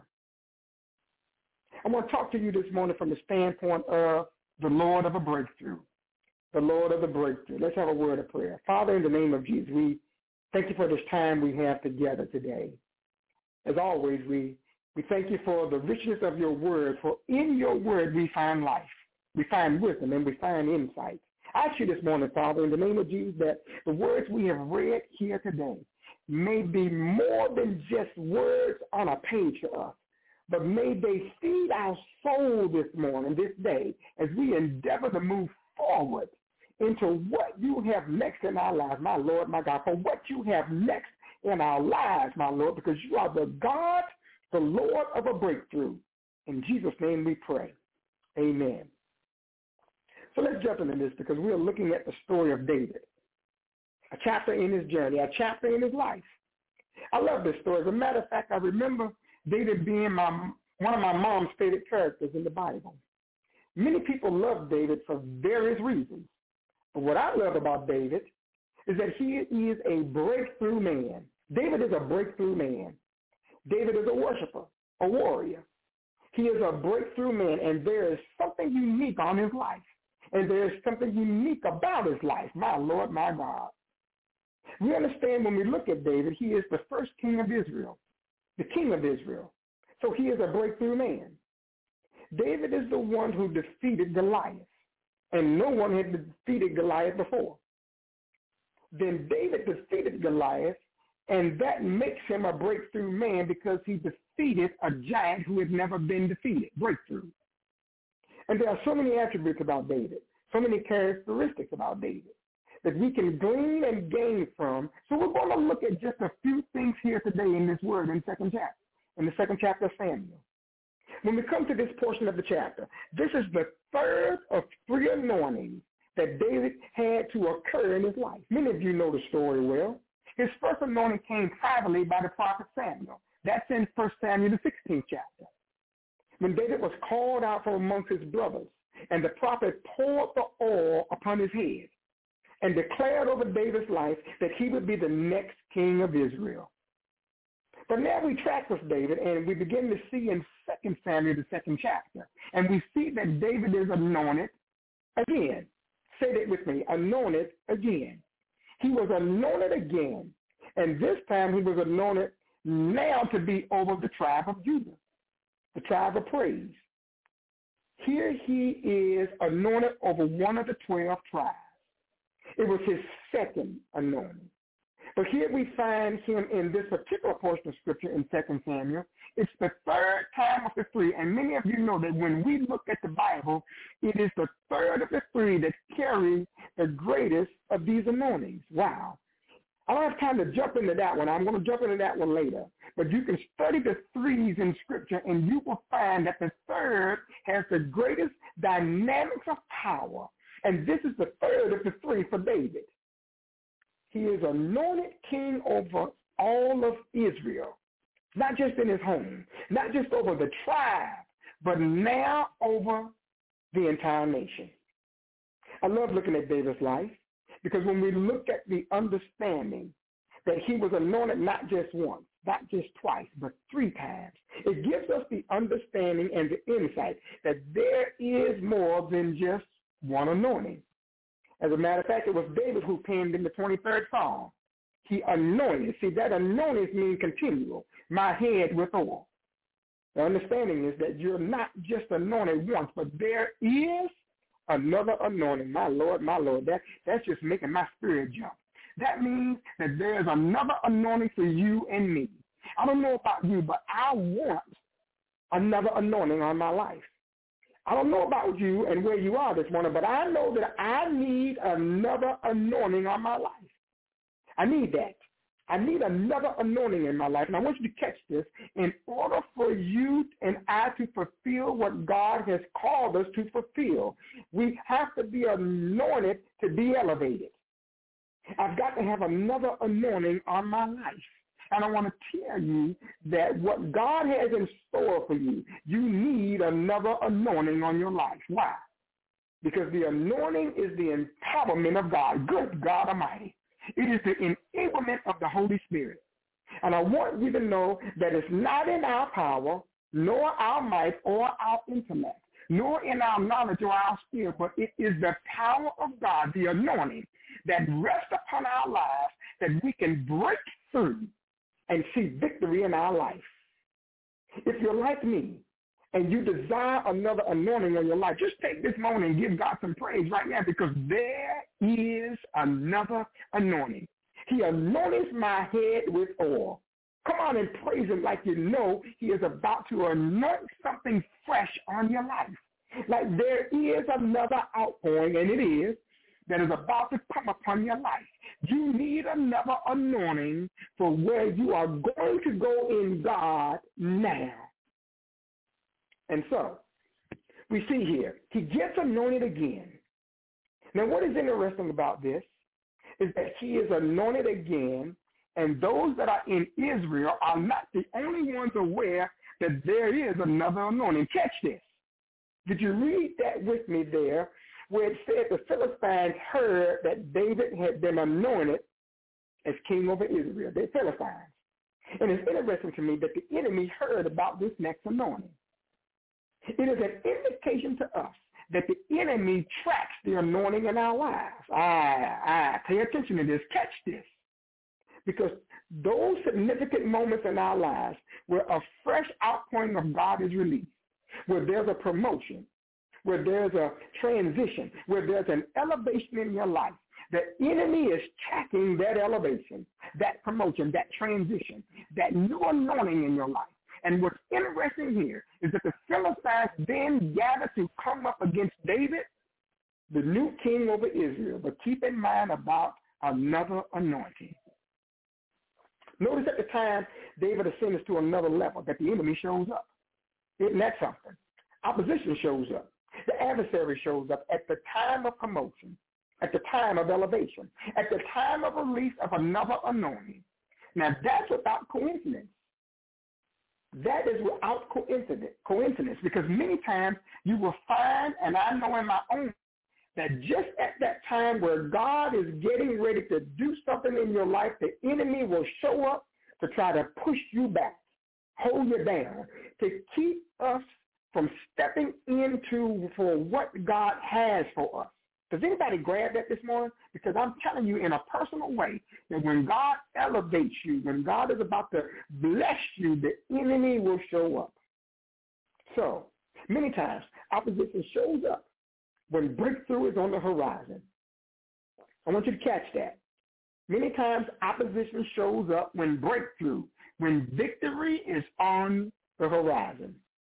I want to talk to you this morning from the standpoint of the Lord of a breakthrough, the Lord of a breakthrough. Let's have a word of prayer. Father, in the name of Jesus, we thank you for this time we have together today. As always, we, we thank you for the richness of your word, for in your word we find life, we find wisdom, and we find insight. I ask you this morning, Father, in the name of Jesus, that the words we have read here today may be more than just words on a page to us, but may they feed our soul this morning, this day, as we endeavor to move forward into what you have next in our lives, my Lord, my God, for what you have next in our lives, my Lord, because you are the God, the Lord of a breakthrough. In Jesus' name we pray. Amen. So let's jump into this because we are looking at the story of David, a chapter in his journey, a chapter in his life. I love this story. As a matter of fact, I remember David being my one of my mom's favorite characters in the Bible. Many people love David for various reasons. But what I love about David is that he is a breakthrough man. David is a breakthrough man. David is a worshiper, a warrior. He is a breakthrough man, and there is something unique on his life. And there is something unique about his life, my Lord, my God. We understand when we look at David, he is the first king of Israel, the king of Israel. So he is a breakthrough man. David is the one who defeated Goliath, and no one had defeated Goliath before. Then David defeated Goliath, and that makes him a breakthrough man because he defeated a giant who had never been defeated, breakthrough. And there are so many attributes about David, so many characteristics about David that we can glean and gain from. So we're going to look at just a few things here today in this word in the second chapter, in the second chapter of Samuel. When we come to this portion of the chapter, this is the third of three anointings that David had to occur in his life. Many of you know the story well. His first anointing came privately by the prophet Samuel. That's in First Samuel, the sixteenth chapter. When David was called out from amongst his brothers, and the prophet poured the oil upon his head and declared over David's life that he would be the next king of Israel. But now we track with David, and we begin to see in Second Samuel, the second chapter, and we see that David is anointed again. Say that with me, anointed again. He was anointed again, and this time he was anointed now to be over the tribe of Judah, the tribe of praise. Here he is anointed over one of the twelve tribes. It was his second anointing. But here we find him in this particular portion of Scripture in Second Samuel. It's the third time of the three, and many of you know that when we look at the Bible, it is the third of the three that carry the greatest of these anointings. Wow. I don't have time to jump into that one. I'm going to jump into that one later. But you can study the threes in Scripture, and you will find that the third has the greatest dynamics of power. And this is the third of the three for David. He is anointed king over all of Israel, not just in his home, not just over the tribe, but now over the entire nation. I love looking at David's life because when we look at the understanding that he was anointed not just once, not just twice, but three times, it gives us the understanding and the insight that there is more than just one anointing. As a matter of fact, it was David who penned in the twenty-third Psalm. He anointed. See, that anointing means continual. My head with oil. The understanding is that you're not just anointed once, but there is another anointing. My Lord, my Lord, that, that's just making my spirit jump. That means that there's another anointing for you and me. I don't know about you, but I want another anointing on my life. I don't know about you and where you are this morning, but I know that I need another anointing on my life. I need that. I need another anointing in my life. And I want you to catch this. In order for you and I to fulfill what God has called us to fulfill, we have to be anointed to be elevated. I've got to have another anointing on my life. And I want to tell you that what God has in store for you, you need another anointing on your life. Why? Because the anointing is the empowerment of God. Good God Almighty. It is the enablement of the Holy Spirit. And I want you to know that it's not in our power, nor our might, or our intellect, nor in our knowledge or our skill, but it is the power of God, the anointing, that rests upon our lives that we can break through and see victory in our life. If you're like me and you desire another anointing on your life, just take this moment and give God some praise right now because there is another anointing. He anoints my head with oil. Come on and praise him like you know he is about to anoint something fresh on your life. Like there is another outpouring, and it is, that is about to come upon your life. You need another anointing for where you are going to go in God now. And so, we see here, he gets anointed again. Now, what is interesting about this is that he is anointed again, and those that are in Israel are not the only ones aware that there is another anointing. Catch this. Did you read that with me there? Where it said the Philistines heard that David had been anointed as king over Israel. The Philistines. And it's interesting to me that the enemy heard about this next anointing. It is an indication to us that the enemy tracks the anointing in our lives. Ah, ah, pay attention to this. Catch this. Because those significant moments in our lives where a fresh outpouring of God is released, where there's a promotion, where there's a transition, where there's an elevation in your life, the enemy is tracking that elevation, that promotion, that transition, that new anointing in your life. And what's interesting here is that the Philistines then gathered to come up against David, the new king over Israel. But keep in mind about another anointing. Notice at the time David ascends to another level, that the enemy shows up. Isn't that something? Opposition shows up. The adversary shows up at the time of promotion, at the time of elevation, at the time of release of another anointing. Now, that's without coincidence. That is without coincidence, coincidence, because many times you will find, and I know in my own, that just at that time where God is getting ready to do something in your life, the enemy will show up to try to push you back, hold you down, to keep us from stepping into for what God has for us. Does anybody grab that this morning? Because I'm telling you in a personal way that when God elevates you, when God is about to bless you, the enemy will show up. So many times opposition shows up when breakthrough is on the horizon. I want you to catch that. Many times opposition shows up when breakthrough, when victory is on the horizon.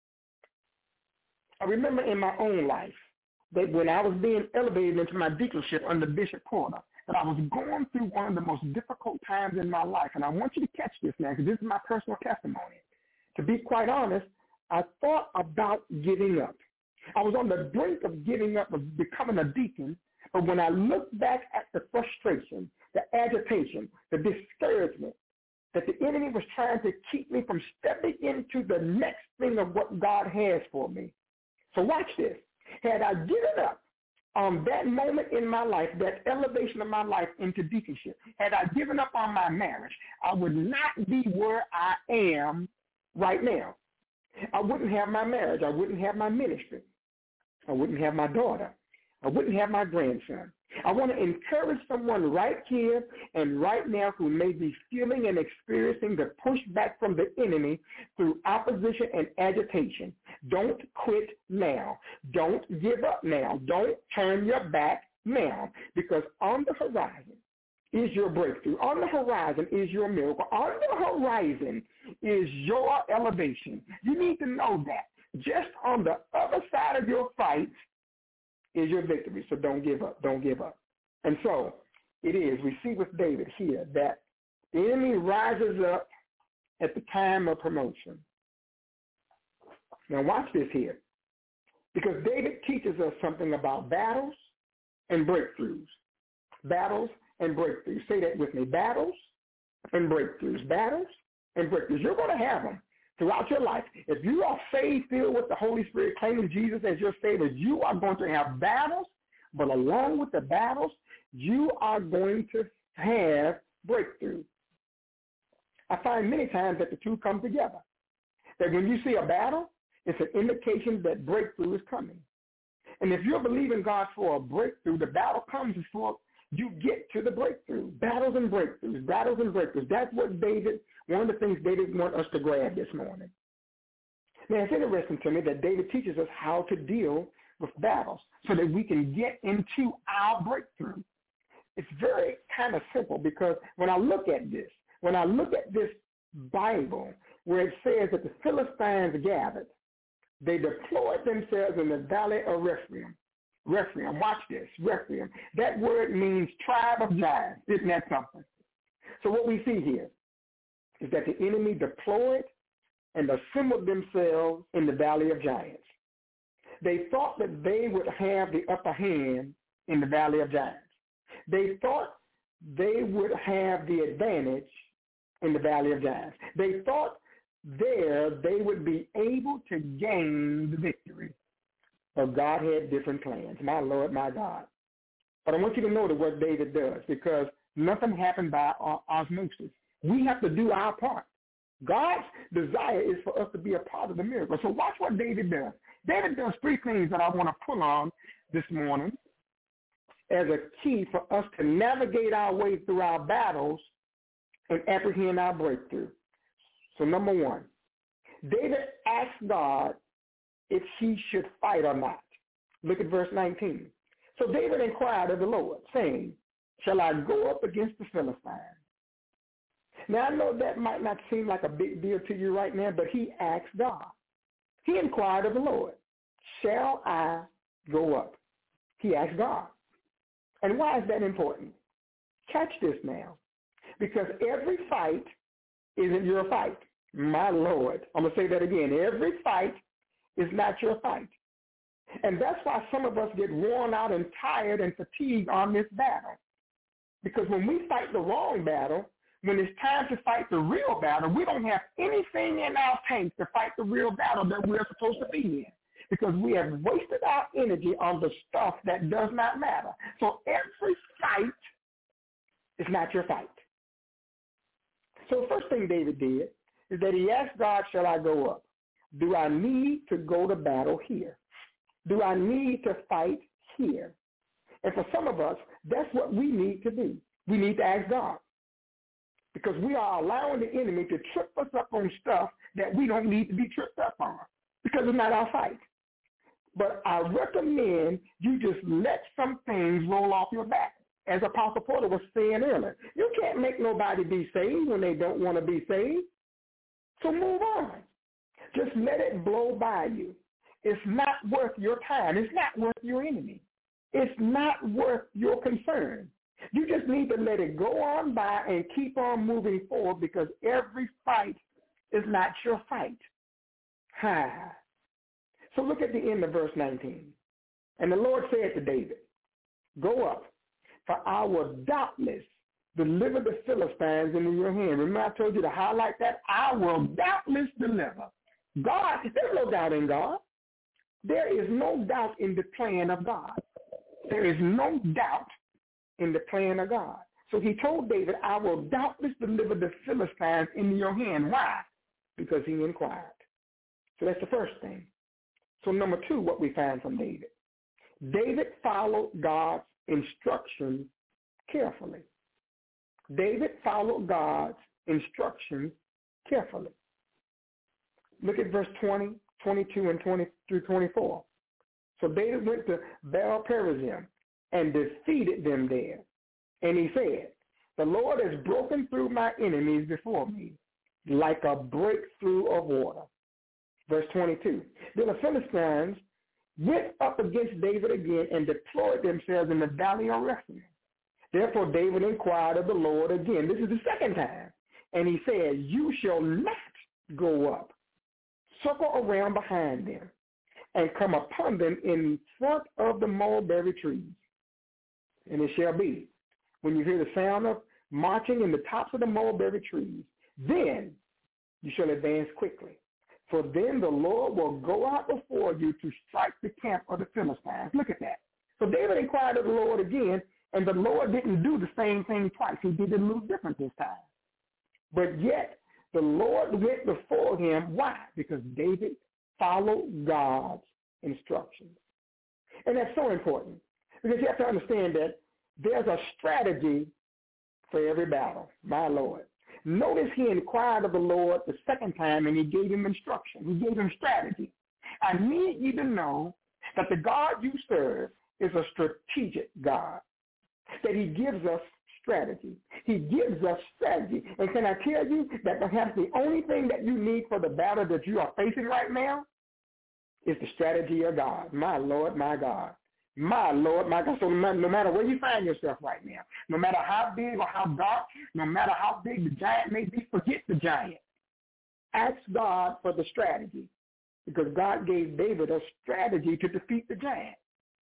I remember in my own life that when I was being elevated into my deaconship under Bishop Porter, that I was going through one of the most difficult times in my life. And I want you to catch this now, because this is my personal testimony. To be quite honest, I thought about giving up. I was on the brink of giving up, of becoming a deacon, but when I looked back at the frustration, the agitation, the discouragement, that the enemy was trying to keep me from stepping into the next thing of what God has for me. So watch this. Had I given up on that moment in my life, that elevation of my life into deaconship, had I given up on my marriage, I would not be where I am right now. I wouldn't have my marriage. I wouldn't have my ministry. I wouldn't have my daughter. I wouldn't have my grandson. I want to encourage someone right here and right now who may be feeling and experiencing the pushback from the enemy through opposition and agitation. Don't quit now. Don't give up now. Don't turn your back now, because on the horizon is your breakthrough. On the horizon is your miracle. On the horizon is your elevation. You need to know that. Just on the other side of your fight is your victory. So don't give up. Don't give up. And so it is. We see with David here that the enemy rises up at the time of promotion. Now watch this here, because David teaches us something about battles and breakthroughs. Battles and breakthroughs. Say that with me. Battles and breakthroughs. Battles and breakthroughs. You're going to have them throughout your life. If you are saved, filled with the Holy Spirit, claiming Jesus as your Savior, you are going to have battles, but along with the battles, you are going to have breakthrough. I find many times that the two come together. That when you see a battle, it's an indication that breakthrough is coming. And if you're believing God for a breakthrough, the battle comes before you get to the breakthrough. Battles and breakthroughs, battles and breakthroughs. That's what David, one of the things David wants us to grab this morning. Now, it's interesting to me that David teaches us how to deal with battles so that we can get into our breakthrough. It's very kind of simple, because when I look at this, when I look at this Bible where it says that the Philistines gathered, they deployed themselves in the valley of Rephaim. Rephaim, watch this, Rephaim. That word means tribe of giants. Isn't that something? So what we see here is that the enemy deployed and assembled themselves in the valley of giants. They thought that they would have the upper hand in the valley of giants. They thought they would have the advantage in the valley of giants. They thought there they would be able to gain the victory. But God had different plans. My Lord, my God. But I want you to know that what David does, because nothing happened by osmosis. We have to do our part. God's desire is for us to be a part of the miracle. So watch what David does. David does three things that I want to pull on this morning as a key for us to navigate our way through our battles and apprehend our breakthrough. So number one, David asked God if he should fight or not. Look at verse nineteen. So David inquired of the Lord, saying, shall I go up against the Philistines? Now, I know that might not seem like a big deal to you right now, but he asked God. He inquired of the Lord, shall I go up? He asked God. And why is that important? Catch this now. Because every fight isn't your fight. My Lord. I'm going to say that again. Every fight is not your fight. And that's why some of us get worn out and tired and fatigued on this battle. Because when we fight the wrong battle, when it's time to fight the real battle, we don't have anything in our tank to fight the real battle that we're supposed to be in. Because we have wasted our energy on the stuff that does not matter. So every fight is not your fight. So the first thing David did is that he asked God, shall I go up? Do I need to go to battle here? Do I need to fight here? And for some of us, that's what we need to do. We need to ask God. Because we are allowing the enemy to trip us up on stuff that we don't need to be tripped up on. Because it's not our fight. But I recommend you just let some things roll off your back. as Apostle Porter was saying earlier. You can't make nobody be saved when they don't want to be saved. So move on. Just let it blow by you. It's not worth your time. It's not worth your enemy. It's not worth your concern. You just need to let it go on by and keep on moving forward, because every fight is not your fight. Ha. So look at the end of verse nineteen. And the Lord said to David, go up, for I will doubtless deliver the Philistines into your hand. Remember I told you to highlight that? I will doubtless deliver. God, there's no doubt in God. There is no doubt in the plan of God. There is no doubt in the plan of God. So he told David, I will doubtless deliver the Philistines into your hand. Why? Because he inquired. So that's the first thing. So number two, what we find from David. David followed God's instructions carefully. David followed God's instructions carefully. Look at verse twenty, twenty-two, and twenty through twenty-four. So David went to Baal-perazim and defeated them there. And he said, the Lord has broken through my enemies before me like a breakthrough of water. Verse twenty-two. Then the Philistines went up against David again and deployed themselves in the valley of Rephaim. Therefore David inquired of the Lord again. This is the second time. And he said, you shall not go up. Circle around behind them and come upon them in front of the mulberry trees. And it shall be, when you hear the sound of marching in the tops of the mulberry trees, then you shall advance quickly. For then the Lord will go out before you to strike the camp of the Philistines. Look at that. So David inquired of the Lord again, and the Lord didn't do the same thing twice. He did it a little different this time. But yet the Lord went before him. Why? Because David followed God's instructions. And that's so important, because you have to understand that there's a strategy for every battle, my Lord. Notice he inquired of the Lord the second time, and he gave him instruction. He gave him strategy. I need you to know that the God you serve is a strategic God, that he gives us strategy. He gives us strategy. And can I tell you that perhaps the only thing that you need for the battle that you are facing right now is the strategy of God. My Lord, my God. My Lord, my God. So no matter where you find yourself right now, no matter how big or how dark, no matter how big the giant may be, forget the giant. Ask God for the strategy, because God gave David a strategy to defeat the giant.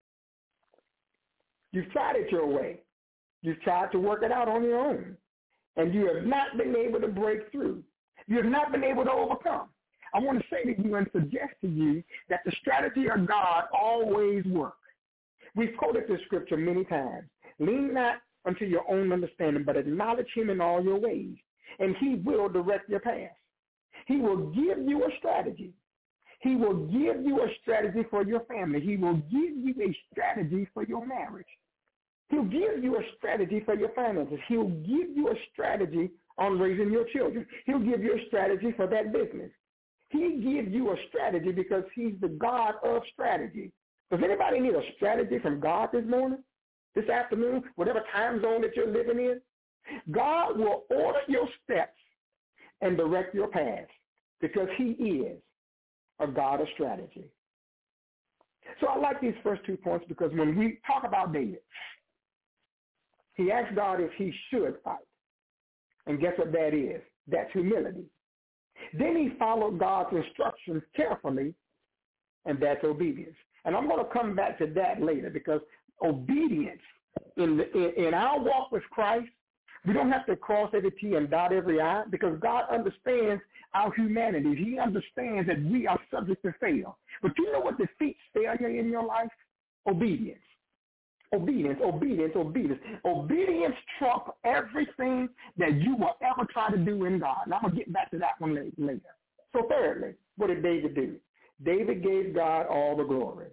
You've tried it your way. You've tried to work it out on your own, and you have not been able to break through. You have not been able to overcome. I want to say to you and suggest to you that the strategy of God always works. We've quoted this scripture many times. Lean not unto your own understanding, but acknowledge him in all your ways, and he will direct your path. He will give you a strategy. He will give you a strategy for your family. He will give you a strategy for your marriage. He'll give you a strategy for your finances. He'll give you a strategy on raising your children. He'll give you a strategy for that business. He'll give you a strategy because he's the God of strategy. Does anybody need a strategy from God this morning, this afternoon, whatever time zone that you're living in? God will order your steps and direct your paths, because he is a God of strategy. So I like these first two points, because when we talk about David, he asked God if he should fight. And guess what that is? That's humility. Then he followed God's instructions carefully, and that's obedience. And I'm going to come back to that later, because obedience in, the, in, in our walk with Christ, we don't have to cross every T and dot every I, because God understands our humanity. He understands that we are subject to fail. But you know what defeats failure in your life? Obedience. Obedience, obedience, obedience. Obedience trumps everything that you will ever try to do in God. And I'm going to get back to that one later. So thirdly, what did David do? David gave God all the glory.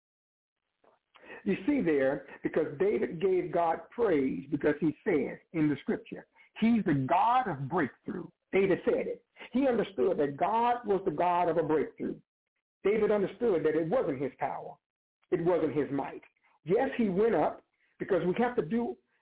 You see there, because David gave God praise, because he says in the scripture, he's the God of breakthrough. David said it. He understood that God was the God of a breakthrough. David understood that it wasn't his power. It wasn't his might. Yes, he went up, because we have to do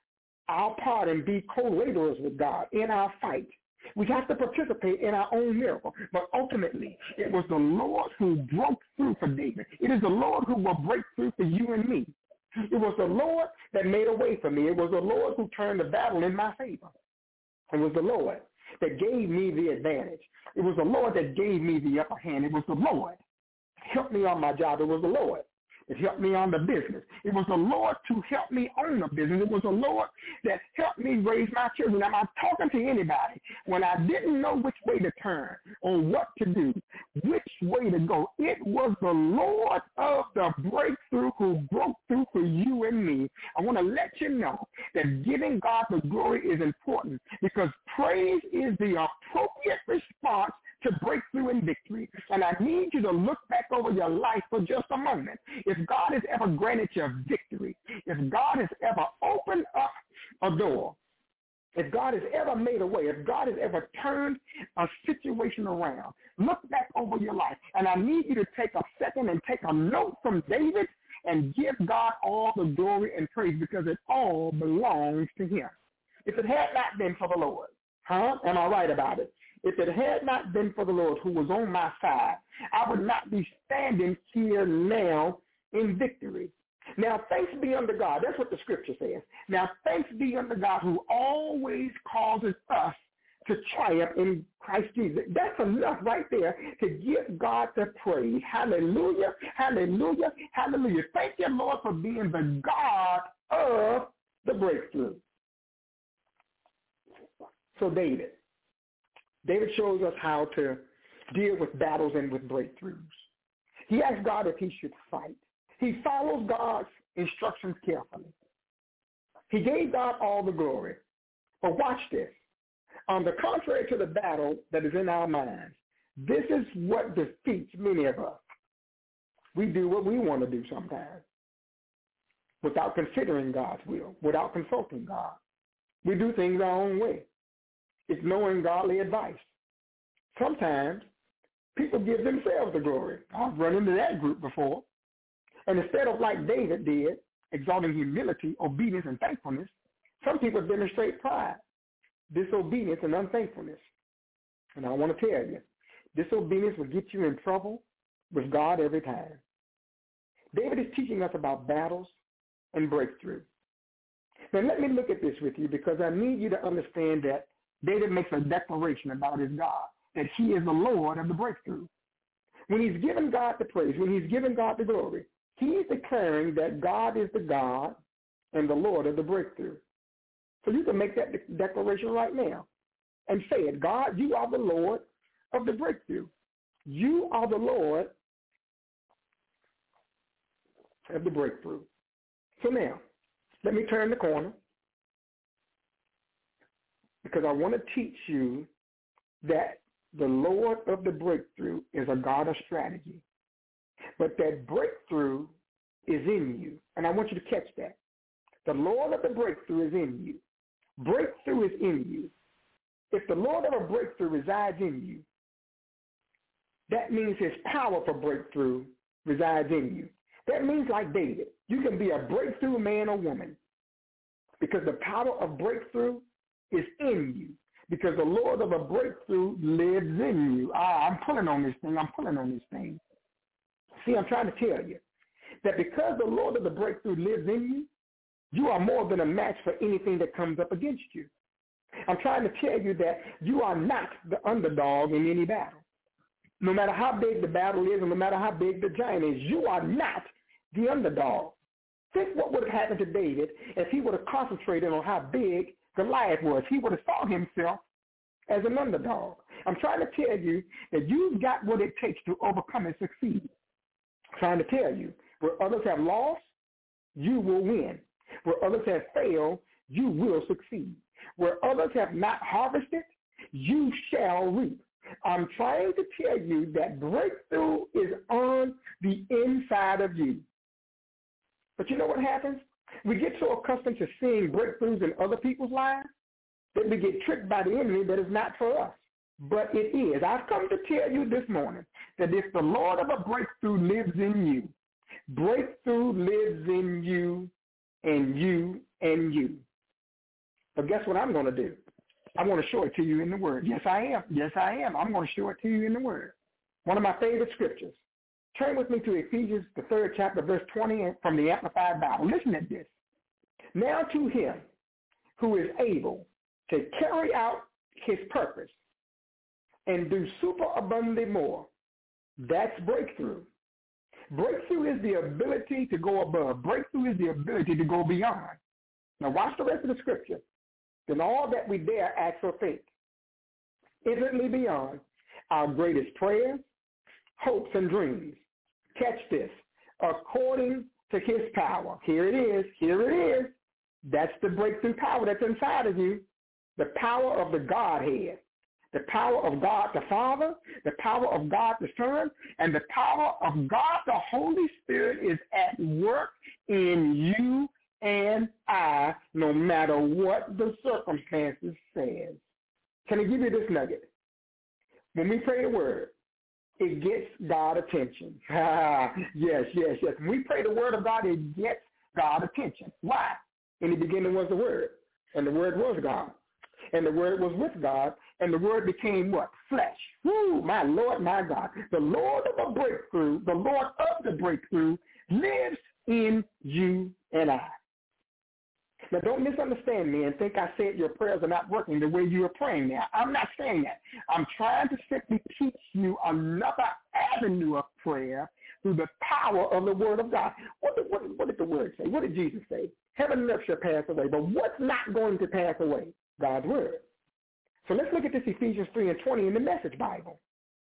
our part and be co-laborers with God in our fight. We have to participate in our own miracle. But ultimately, it was the Lord who broke through for David. It is the Lord who will break through for you and me. It was the Lord that made a way for me. It was the Lord who turned the battle in my favor. It was the Lord that gave me the advantage. It was the Lord that gave me the upper hand. It was the Lord that helped me on my job. It was the Lord that helped me on the business. It was the Lord to help me own a business. It was the Lord that helped me raise my children. Am I talking to anybody when I didn't know which way to turn or what to do, which way to go? It was the Lord of the breakthrough who broke through for you and me. I want to let you know that giving God the glory is important because praise is the appropriate response to breakthrough and victory. And I need you to look back over your life for just a moment. If God has ever granted you victory, if God has ever opened up a door, if God has ever made a way, if God has ever turned a situation around, look back over your life. And I need you to take a second and take a note from David and give God all the glory and praise because it all belongs to him. If it had not been for the Lord, huh? Am I right about it? If it had not been for the Lord who was on my side, I would not be standing here now in victory. Now, thanks be unto God. That's what the scripture says. Now, thanks be unto God who always causes us to triumph in Christ Jesus. That's enough right there to give God the praise. Hallelujah, hallelujah, hallelujah. Thank you, Lord, for being the God of the breakthrough. So David. David shows us how to deal with battles and with breakthroughs. He asked God if he should fight. He follows God's instructions carefully. He gave God all the glory. But watch this. On the contrary to the battle that is in our minds, this is what defeats many of us. We do what we want to do sometimes without considering God's will, without consulting God. We do things our own way, ignoring godly advice. Sometimes people give themselves the glory. I've run into that group before. And instead of like David did, exalting humility, obedience, and thankfulness, some people demonstrate pride, disobedience, and unthankfulness. And I want to tell you, disobedience will get you in trouble with God every time. David is teaching us about battles and breakthrough. Now let me look at this with you because I need you to understand that David makes a declaration about his God, that he is the Lord of the breakthrough. When he's given God the praise, when he's given God the glory, he is declaring that God is the God and the Lord of the breakthrough. So you can make that de- declaration right now and say it. God, you are the Lord of the breakthrough. You are the Lord of the breakthrough. So now, let me turn the corner because I want to teach you that the Lord of the breakthrough is a God of strategy. But that breakthrough is in you. And I want you to catch that. The Lord of the breakthrough is in you. Breakthrough is in you. If the Lord of a breakthrough resides in you, that means his power for breakthrough resides in you. That means like David, you can be a breakthrough man or woman because the power of breakthrough is in you. Because the Lord of a breakthrough lives in you. Ah, I'm pulling on this thing. I'm pulling on this thing. See, I'm trying to tell you that because the Lord of the breakthrough lives in you, you are more than a match for anything that comes up against you. I'm trying to tell you that you are not the underdog in any battle. No matter how big the battle is and no matter how big the giant is, you are not the underdog. Think what would have happened to David if he would have concentrated on how big Goliath was. He would have saw himself as an underdog. I'm trying to tell you that you've got what it takes to overcome and succeed. I'm trying to tell you, where others have lost, you will win. Where others have failed, you will succeed. Where others have not harvested, you shall reap. I'm trying to tell you that breakthrough is on the inside of you. But you know what happens? We get so accustomed to seeing breakthroughs in other people's lives that we get tricked by the enemy that is not for us. But it is. I've come to tell you this morning that if the Lord of a breakthrough lives in you, breakthrough lives in you and you and you. But guess what I'm going to do? I want to show it to you in the Word. Yes, I am. Yes, I am. I'm going to show it to you in the Word. One of my favorite scriptures. Turn with me to Ephesians, the third chapter, verse twenty from the Amplified Bible. Listen to this. Now to him who is able to carry out his purpose and do superabundantly more. That's breakthrough. Breakthrough is the ability to go above. Breakthrough is the ability to go beyond. Now watch the rest of the scripture. Then all that we dare ask or think, infinitely beyond our greatest prayers, hopes, and dreams. Catch this. According to his power. Here it is. Here it is. That's the breakthrough power that's inside of you. The power of the Godhead. The power of God the Father, the power of God the Son, and the power of God the Holy Spirit is at work in you and I, no matter what the circumstances says. Can I give you this nugget? When we pray the word, it gets God attention. yes, yes, yes. When we pray the word of God, it gets God attention. Why? In the beginning was the word, and the word was God. And the word was with God, and the word became what? Flesh. Woo, my Lord, my God. The Lord of the breakthrough, the Lord of the breakthrough lives in you and I. Now, don't misunderstand me and think I said your prayers are not working the way you are praying now. I'm not saying that. I'm trying to simply teach you another avenue of prayer through the power of the word of God. What did, what, what did the word say? What did Jesus say? Heaven and earth shall pass away, but what's not going to pass away? God's word. So let's look at this Ephesians three and twenty in the Message Bible.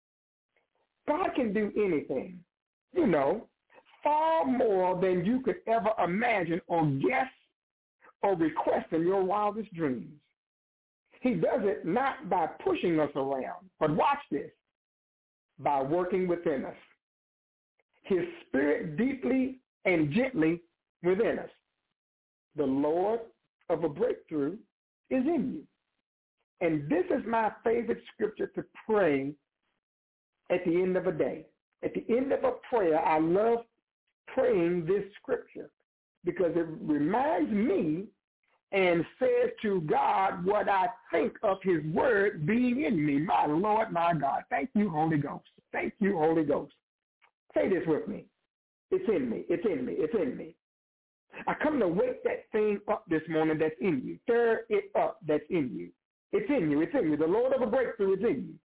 God can do anything, you know, far more than you could ever imagine or guess or request in your wildest dreams. He does it not by pushing us around, but watch this, by working within us. His spirit deeply and gently within us. The Lord of a breakthrough is in you. And this is my favorite scripture to pray at the end of a day. At the end of a prayer, I love praying this scripture because it reminds me and says to God what I think of his word being in me. My Lord, my God. Thank you, Holy Ghost. Thank you, Holy Ghost. Say this with me. It's in me. It's in me. It's in me. I come to wake that thing up this morning that's in you. Stir it up that's in you. It's in you. It's in you. The Lord of a breakthrough is in you.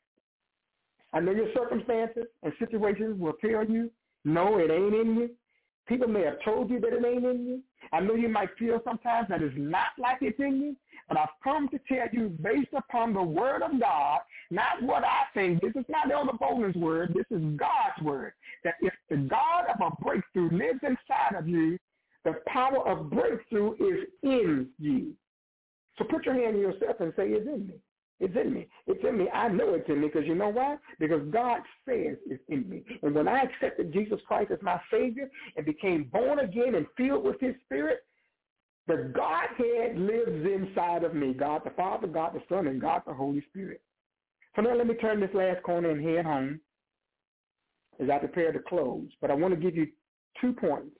I know your circumstances and situations will tell you, no, it ain't in you. People may have told you that it ain't in you. I know you might feel sometimes that it's not like it's in you, but I've come to tell you based upon the word of God, not what I think. This is not Elder Boland's word. This is God's word, that if the God of a breakthrough lives inside of you, the power of breakthrough is in you. So put your hand on yourself and say, it's in me. It's in me. It's in me. I know it's in me because you know why? Because God says it's in me. And when I accepted Jesus Christ as my Savior and became born again and filled with his Spirit, the Godhead lives inside of me. God the Father, God the Son, and God the Holy Spirit. So now let me turn this last corner and head home as I prepare to close. But I want to give you two points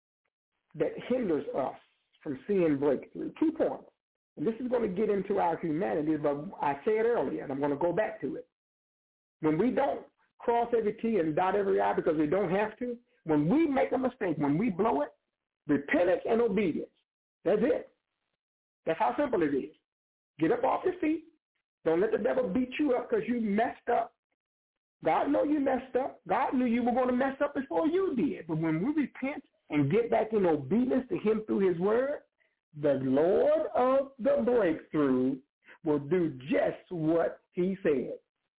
that hinders us from seeing breakthrough. Two points. And this is going to get into our humanity, but I said earlier, and I'm going to go back to it. When we don't cross every T and dot every I because we don't have to, when we make a mistake, when we blow it, repentance and obedience. That's it. That's how simple it is. Get up off your feet. Don't let the devil beat you up because you messed up. God knew you messed up. God knew you were going to mess up before you did. But when we repent and get back in obedience to him through his word, the Lord of the breakthrough will do just what he said.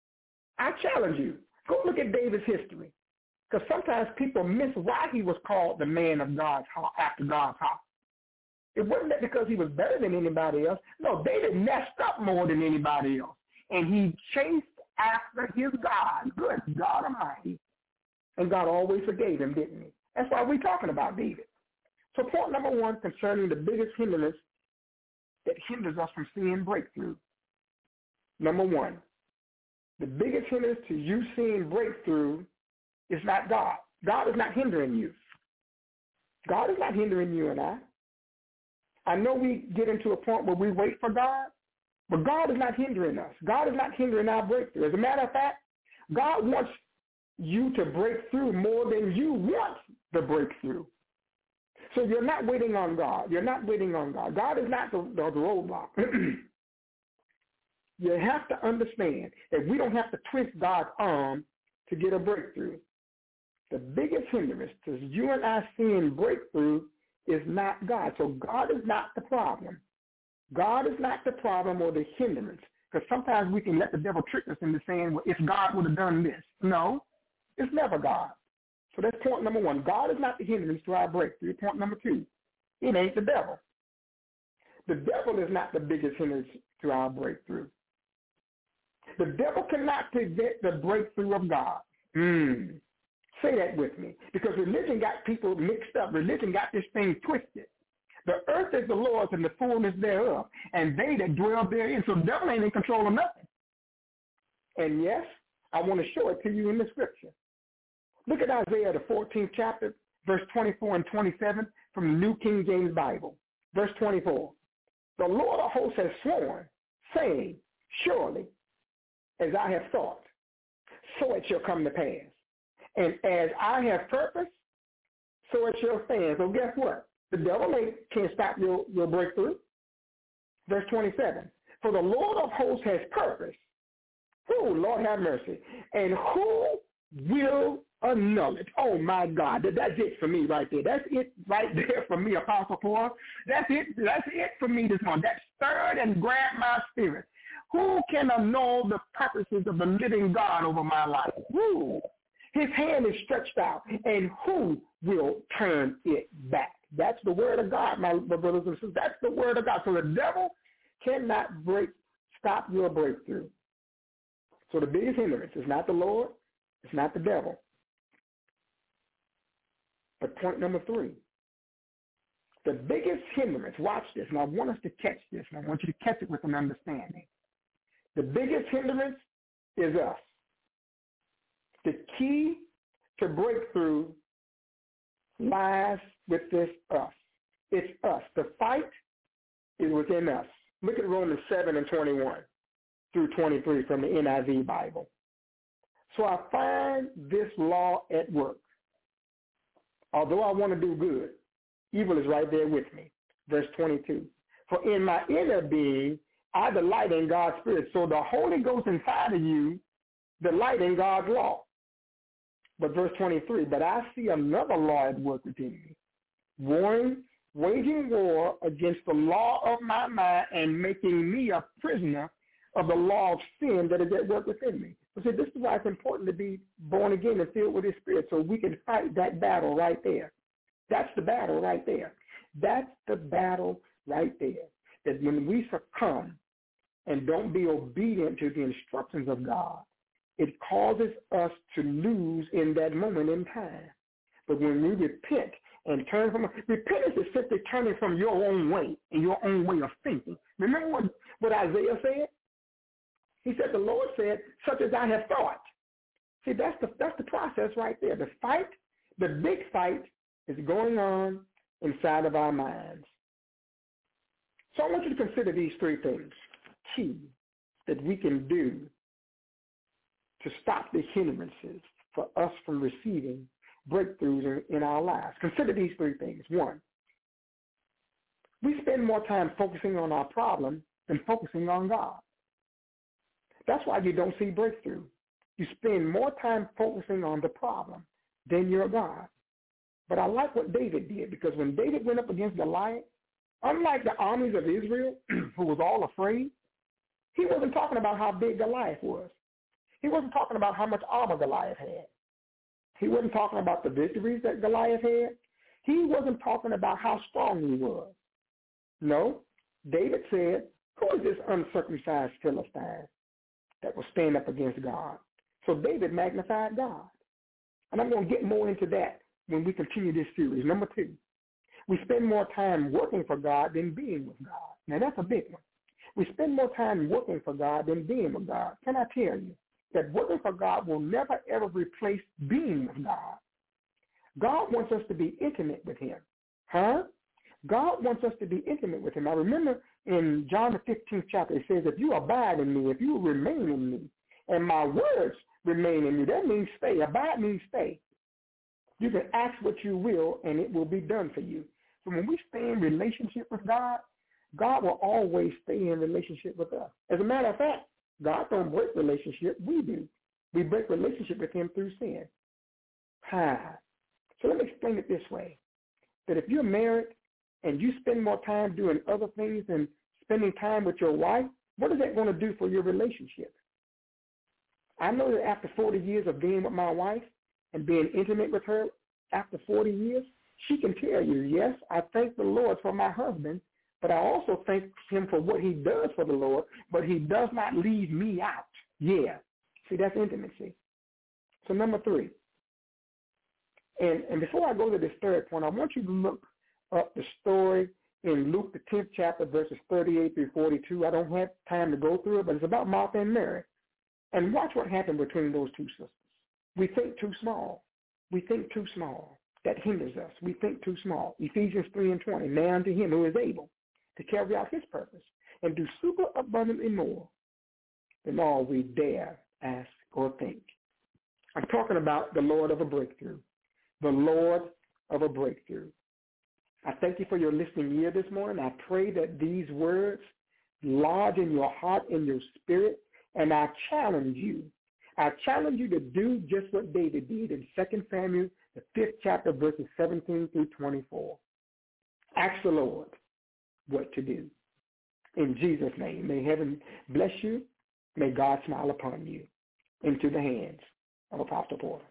I challenge you. Go look at David's history. Because sometimes people miss why he was called the man of God's heart, after God's heart. It wasn't that because he was better than anybody else. No, David messed up more than anybody else. And he chased after his God. Good God Almighty. And God always forgave him, didn't he? That's why we're talking about David. So point number one concerning the biggest hindrance that hinders us from seeing breakthrough. Number one, the biggest hindrance to you seeing breakthrough is not God. God is not hindering you. God is not hindering you and I. I know we get into a point where we wait for God, but God is not hindering us. God is not hindering our breakthrough. As a matter of fact, God wants you to break through more than you want the breakthrough. So you're not waiting on God. You're not waiting on God. God is not the, the, the roadblock. You have to understand that we don't have to twist God's arm to get a breakthrough. The biggest hindrance to you and I seeing breakthrough is not God. So God is not the problem. God is not the problem or the hindrance. Because sometimes we can let the devil trick us into saying, well, if God would have done this. No, it's never God. So that's point number one. God is not the hindrance to our breakthrough. Point number two, it ain't the devil. The devil is not the biggest hindrance to our breakthrough. The devil cannot prevent the breakthrough of God. Mm. Say that with me. Because religion got people mixed up. Religion got this thing twisted. The earth is the Lord's and the fullness thereof, and they that dwell therein. So the devil ain't in control of nothing. And yes, I want to show it to you in the scripture. Look at Isaiah, the fourteenth chapter, verse twenty-four and twenty-seven from the New King James Bible. Verse twenty-four. The Lord of hosts has sworn, saying, surely, as I have thought, so it shall come to pass. And as I have purposed, so it shall stand. So guess what? The devil can't stop your, your breakthrough. Verse twenty-seven. For the Lord of hosts has purposed. Who? Lord have mercy. And who will annul it? Oh, my God. That, that's it for me right there. That's it right there for me, Apostle Paul. That's it. That's it for me this morning. That stirred and grabbed my spirit. Who can annul the purposes of the living God over my life? Who? His hand is stretched out, and who will turn it back? That's the word of God, my brothers and sisters. That's the word of God. So the devil cannot break, stop your breakthrough. So the biggest hindrance is not the Lord, it's not the devil. But point number three, the biggest hindrance, watch this, and I want us to catch this, and I want you to catch it with an understanding. The biggest hindrance is us. The key to breakthrough lies with this us. It's us. The fight is within us. Look at Romans seven and twenty-one through twenty-three from the N I V Bible. So I find this law at work. Although I want to do good, evil is right there with me. Verse twenty-two. For in my inner being, I delight in God's Spirit. So the Holy Ghost inside of you delight in God's law. But verse twenty-three, but I see another law at work within me, warring, waging war against the law of my mind and making me a prisoner of the law of sin that is at work within me. So see, this is why it's important to be born again and filled with His Spirit so we can fight that battle right there. That's the battle right there. That's the battle right there. That when we succumb and don't be obedient to the instructions of God, it causes us to lose in that moment in time. But when we repent and turn from, repentance is simply turning from your own way and your own way of thinking. Remember what, what Isaiah said? He said, the Lord said, such as I have thought. See, that's the, that's the process right there. The fight, the big fight is going on inside of our minds. So I want you to consider these three things, key, that we can do to stop the hindrances for us from receiving breakthroughs in, in our lives. Consider these three things. One, we spend more time focusing on our problem than focusing on God. That's why you don't see breakthrough. You spend more time focusing on the problem than your God. But I like what David did, because when David went up against Goliath, unlike the armies of Israel, who was all afraid, he wasn't talking about how big Goliath was. He wasn't talking about how much armor Goliath had. He wasn't talking about the victories that Goliath had. He wasn't talking about how strong he was. No, David said, who is this uncircumcised Philistine that will stand up against God? So David magnified God. And I'm going to get more into that when we continue this series. Number two, we spend more time working for God than being with God. Now, that's a big one. We spend more time working for God than being with God. Can I tell you that working for God will never, ever replace being with God? God wants us to be intimate with Him. Huh? God wants us to be intimate with him. I remember in John the fifteenth chapter, it says, if you abide in me, if you remain in me, and my words remain in you, that means stay. Abide means stay. You can ask what you will, and it will be done for you. So when we stay in relationship with God, God will always stay in relationship with us. As a matter of fact, God don't break relationship. We do. We break relationship with him through sin. Ha. So let me explain it this way, that if you're married and you spend more time doing other things than spending time with your wife, what is that going to do for your relationship? I know that after forty years of being with my wife and being intimate with her, after forty years, she can tell you, yes, I thank the Lord for my husband, but I also thank him for what he does for the Lord, but he does not leave me out. Yeah. See, that's intimacy. So number three, and, and before I go to this third point, I want you to look up the story in Luke, the tenth chapter, verses thirty-eight through forty-two. I don't have time to go through it, but it's about Martha and Mary. And watch what happened between those two sisters. We think too small. We think too small. That hinders us. We think too small. Ephesians three and twenty, now unto him who is able to carry out his purpose and do super abundantly more than all we dare ask or think. I'm talking about the Lord of a breakthrough. The Lord of a breakthrough. I thank you for your listening ear this morning. I pray that these words lodge in your heart, in your spirit, and I challenge you. I challenge you to do just what David did in Second Samuel, the fifth chapter, verses seventeen through twenty-four. Ask the Lord what to do. In Jesus' name, may heaven bless you. May God smile upon you. Into the hands of Apostle Porter.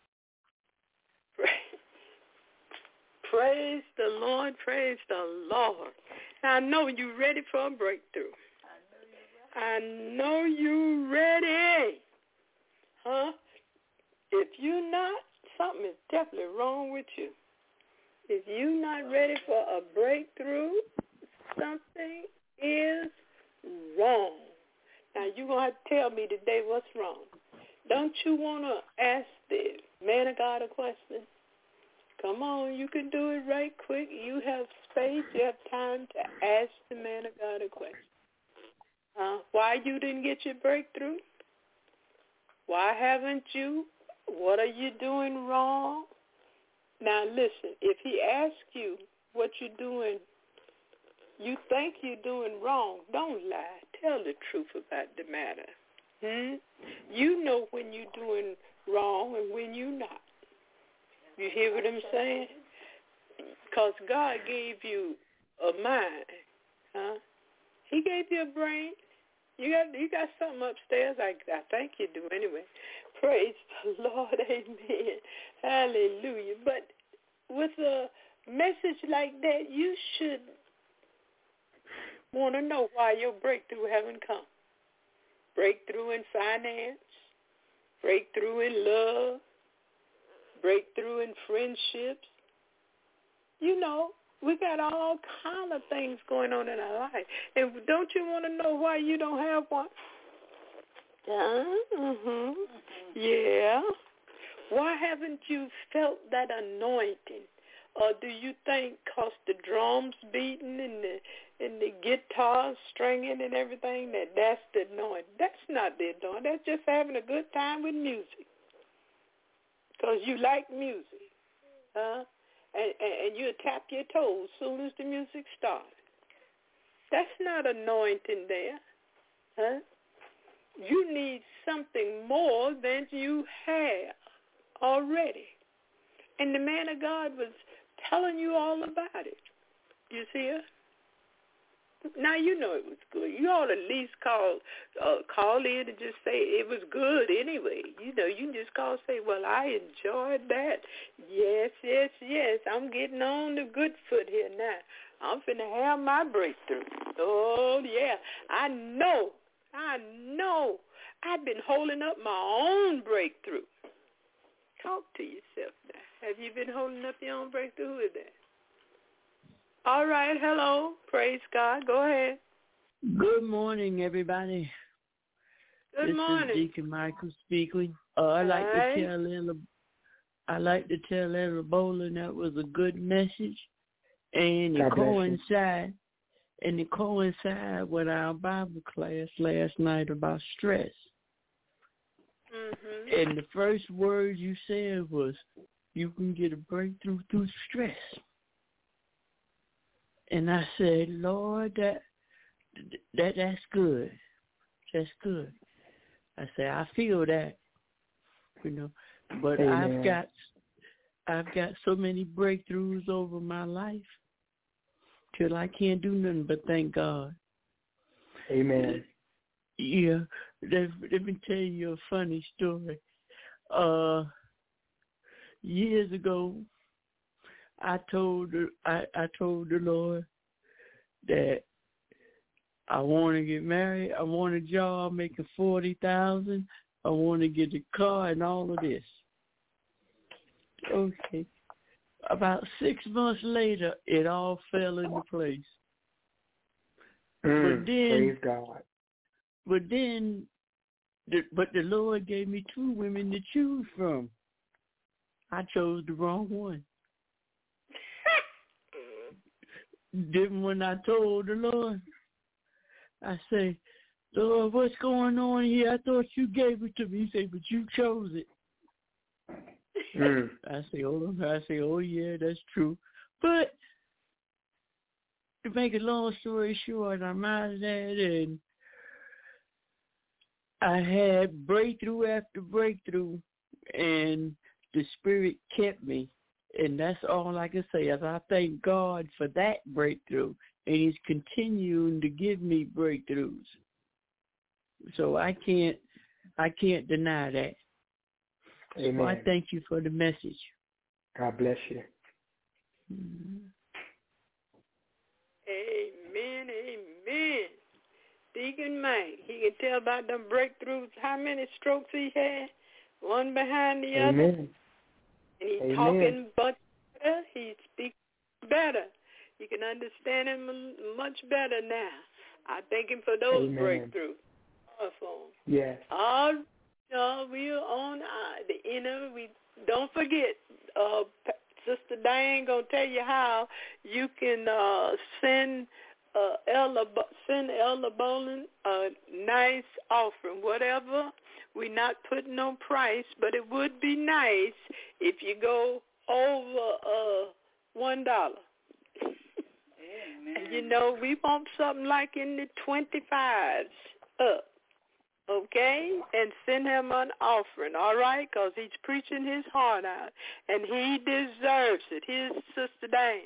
Praise the Lord. Praise the Lord. I know you're ready for a breakthrough. I know you're ready. Huh? If you're not, something is definitely wrong with you. If you're not ready for a breakthrough, something is wrong. Now, you're going to have to tell me today what's wrong. Don't you want to ask the man of God a question? Come on, you can do it right quick. You have space. You have time to ask the man of God a question. Uh, why you didn't get your breakthrough? Why haven't you? What are you doing wrong? Now listen, if he asks you what you're doing, you think you're doing wrong, don't lie. Tell the truth about the matter. Hmm? You know when you're doing wrong and when you're not. You hear what I'm saying? Because God gave you a mind. Huh? He gave you a brain. You got you got something upstairs. I, I think you do anyway. Praise the Lord. Amen. Hallelujah. But with a message like that, you should want to know why your breakthrough haven't come. Breakthrough in finance, breakthrough in love, breakthrough in friendships. You know, we got all kind of things going on in our life. And don't you want to know why you don't have one? Uh, mm-hmm. Yeah. Why haven't you felt that anointing? Or do you think because the drums beating and the and the guitar stringing and everything that that's the anointing? That's not the anointing. That's just having a good time with music. Because you like music. Huh? And, and, and you'll tap your toes as soon as the music starts. That's not anointing there. Huh? You need something more than you have already. And the man of God was telling you all about it. You see her? Now you know it was good. You ought to at least call uh, call in and just say it was good anyway. You know, you can just call and say, well, I enjoyed that. Yes, yes, yes. I'm getting on the good foot here now. I'm finna have my breakthrough. Oh, yeah. I know. I know. I've been holding up my own breakthrough. Talk to yourself now. Have you been holding up your own breakthrough? Who is that? All right, hello. Praise God. Go ahead. Good morning, everybody. Good this morning. This is Deacon Michael speaking. Uh, I like right. to tell Ella, I like to tell Ella Bowling that was a good message, And it God bless you. coincide, and it coincide with our Bible class last night about stress. Mm-hmm. And the first word you said was, you can get a breakthrough through stress. And I said, Lord, that that that's good. That's good. I said, I feel that, you know. But Amen. I've got I've got so many breakthroughs over my life till I can't do nothing but thank God. Amen. Yeah. Let, let me tell you a funny story. Uh, years ago, I told the, I, I told the Lord that I want to get married. I want a job making forty thousand. I want to get a car and all of this. Okay. About six months later, it all fell into place. Mm, but then, praise God. But then, the, but the Lord gave me two women to choose from. I chose the wrong one. Then when I told the Lord, I say, Lord, what's going on here? I thought you gave it to me. He said, but you chose it. Mm. I say, oh, I say, oh yeah, that's true. But to make a long story short, I'm out of that, and I had breakthrough after breakthrough, and the Spirit kept me. And that's all I can say is I thank God for that breakthrough, and He's continuing to give me breakthroughs. So I can't, I can't deny that. Amen. So I thank you for the message. God bless you. Mm-hmm. Amen, amen. Deacon Mike, he can tell about them breakthroughs, how many strokes he had, one behind the Amen. other. And he's Amen. talking much better. He speaks better. You can understand him much better now. I thank him for those Amen. breakthroughs. Awesome. Yes. All uh, we're on uh, the inner. We don't forget. Uh, Sister Diane gonna tell you how you can uh, send uh, Elder send Elder Bolin a nice offering, whatever. We're not putting no price, but it would be nice if you go over uh, one dollar. And you know, we want something like in the twenty-fives up, okay? And send him an offering, all right? Because he's preaching his heart out, and he deserves it. Here's Sister Diane.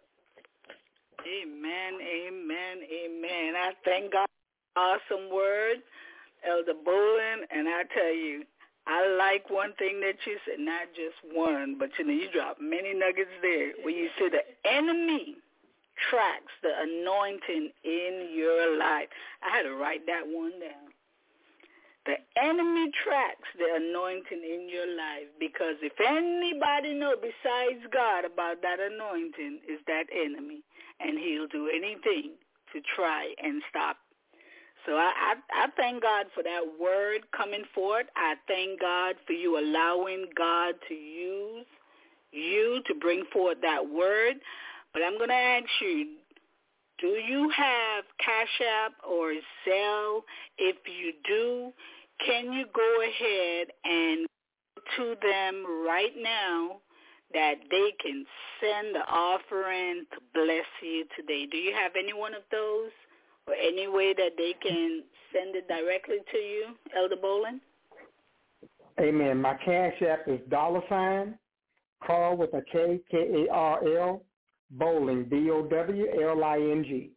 Amen, amen, amen. I thank God for awesome word, Elder Bolin, and I tell you, I like one thing that you said, not just one, but you know, you dropped many nuggets there. When you said the enemy tracks the anointing in your life. I had to write that one down. The enemy tracks the anointing in your life, because if anybody know besides God about that anointing, is that enemy, and he'll do anything to try and stop. So I, I, I thank God for that word coming forth. I thank God for you allowing God to use you to bring forth that word. But I'm going to ask you, do you have Cash App or Zelle? If you do, can you go ahead and to them right now that they can send the offering to bless you today? Do you have any one of those, or any way that they can send it directly to you, Elder Bolin? Amen. My Cash App is dollar sign, Carl with a K, K A R L, Bowling, B O W L I N G.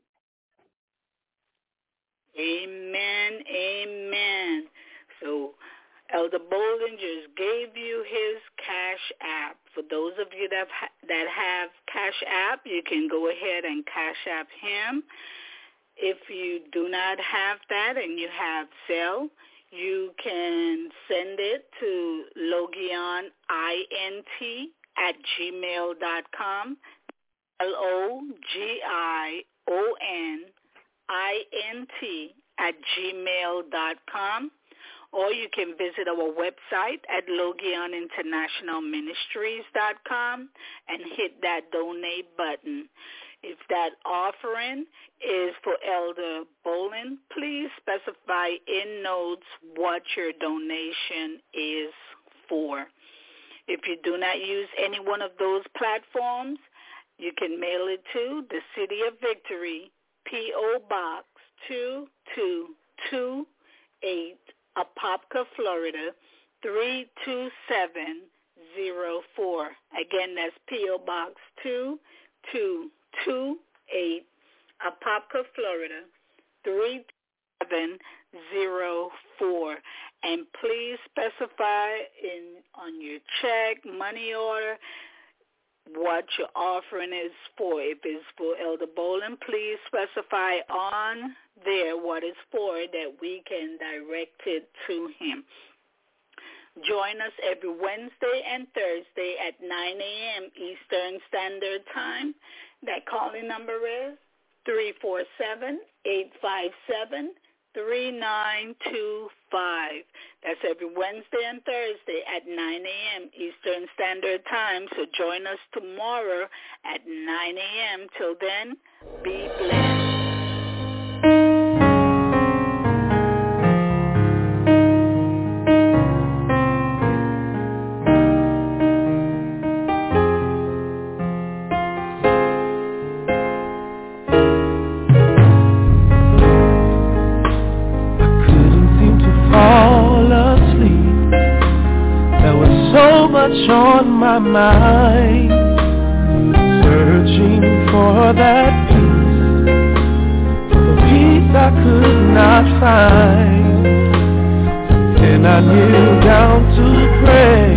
Amen, amen. So Elder Bolin just gave you his Cash App. For those of you that ha- that have Cash App, you can go ahead and Cash App him. If you do not have that and you have Zelle, you can send it to logionint at gmail dot com, L O G I O N I N T at gmail dot com. or you can visit our website at Logion International Ministries dot com and hit that donate button. If that offering is for Elder Bolin, please specify in notes what your donation is for. If you do not use any one of those platforms, you can mail it to the City of Victory, P O. Box two two two eight, Apopka, Florida, three two seven zero four. Again, that's P O. Box two two two eight, Apopka, Florida, three two seven zero four. And please specify in on your check, money order, what your offering is for. If it's for Elder Bolin, please specify on there what it's for, that we can direct it to him. Join us every Wednesday and Thursday at nine a.m. Eastern Standard Time. That calling number is three four seven, eight five seven, three nine two five. That's every Wednesday and Thursday at nine a.m. Eastern Standard Time. So join us tomorrow at nine a.m. Till then, be blessed. On my mind, searching for that peace, the peace I could not find. Then I kneel down to pray,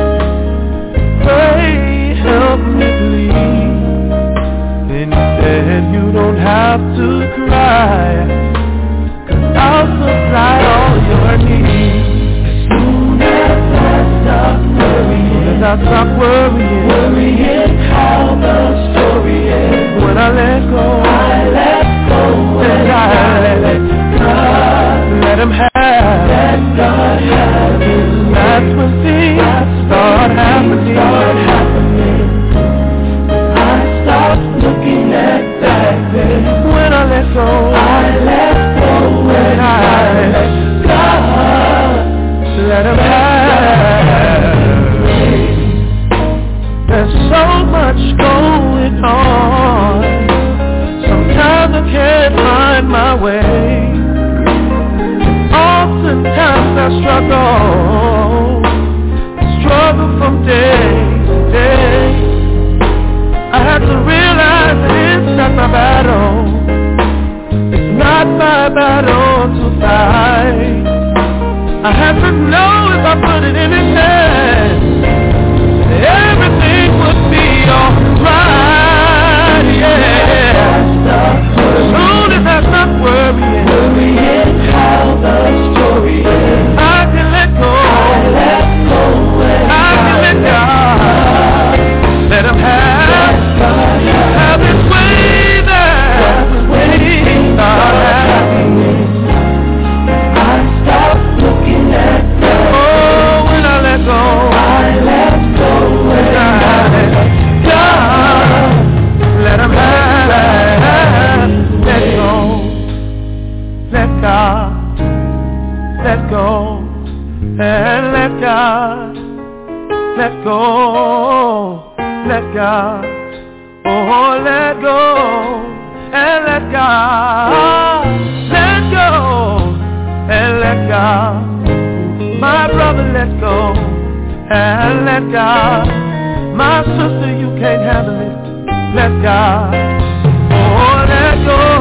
pray, help me please. Then he said, you don't have to cry, 'cause I'll supply all your needs. As soon as I stop worrying, as I stop worrying, worrying how the story ends. When I let go, I let go, and I let God, let him have, let God have it. That's when things start happening, start happening. I stop looking at back then. When I let go, I let go, and I let God, let him have. There's so much going on, sometimes I can't find my way. Oftentimes I struggle, struggle from day to day. I have to realize that it's not my battle, it's not my battle to fight. I have to know if I put it in his hands, everything would be alright, yeah. As soon as I stop worrying, worrying how the story ends, I can let go, I let go, and I can let God, let him have, have his way there, things start happening. I stop looking at that. Oh, when I let go, I let go, and I let God, let him have, let go, let God, let go, and let God, let go, let God, oh, let go, and let God, let go, and let God. My brother, let go and let God. My sister, you can't handle it. Let God. Oh, let go.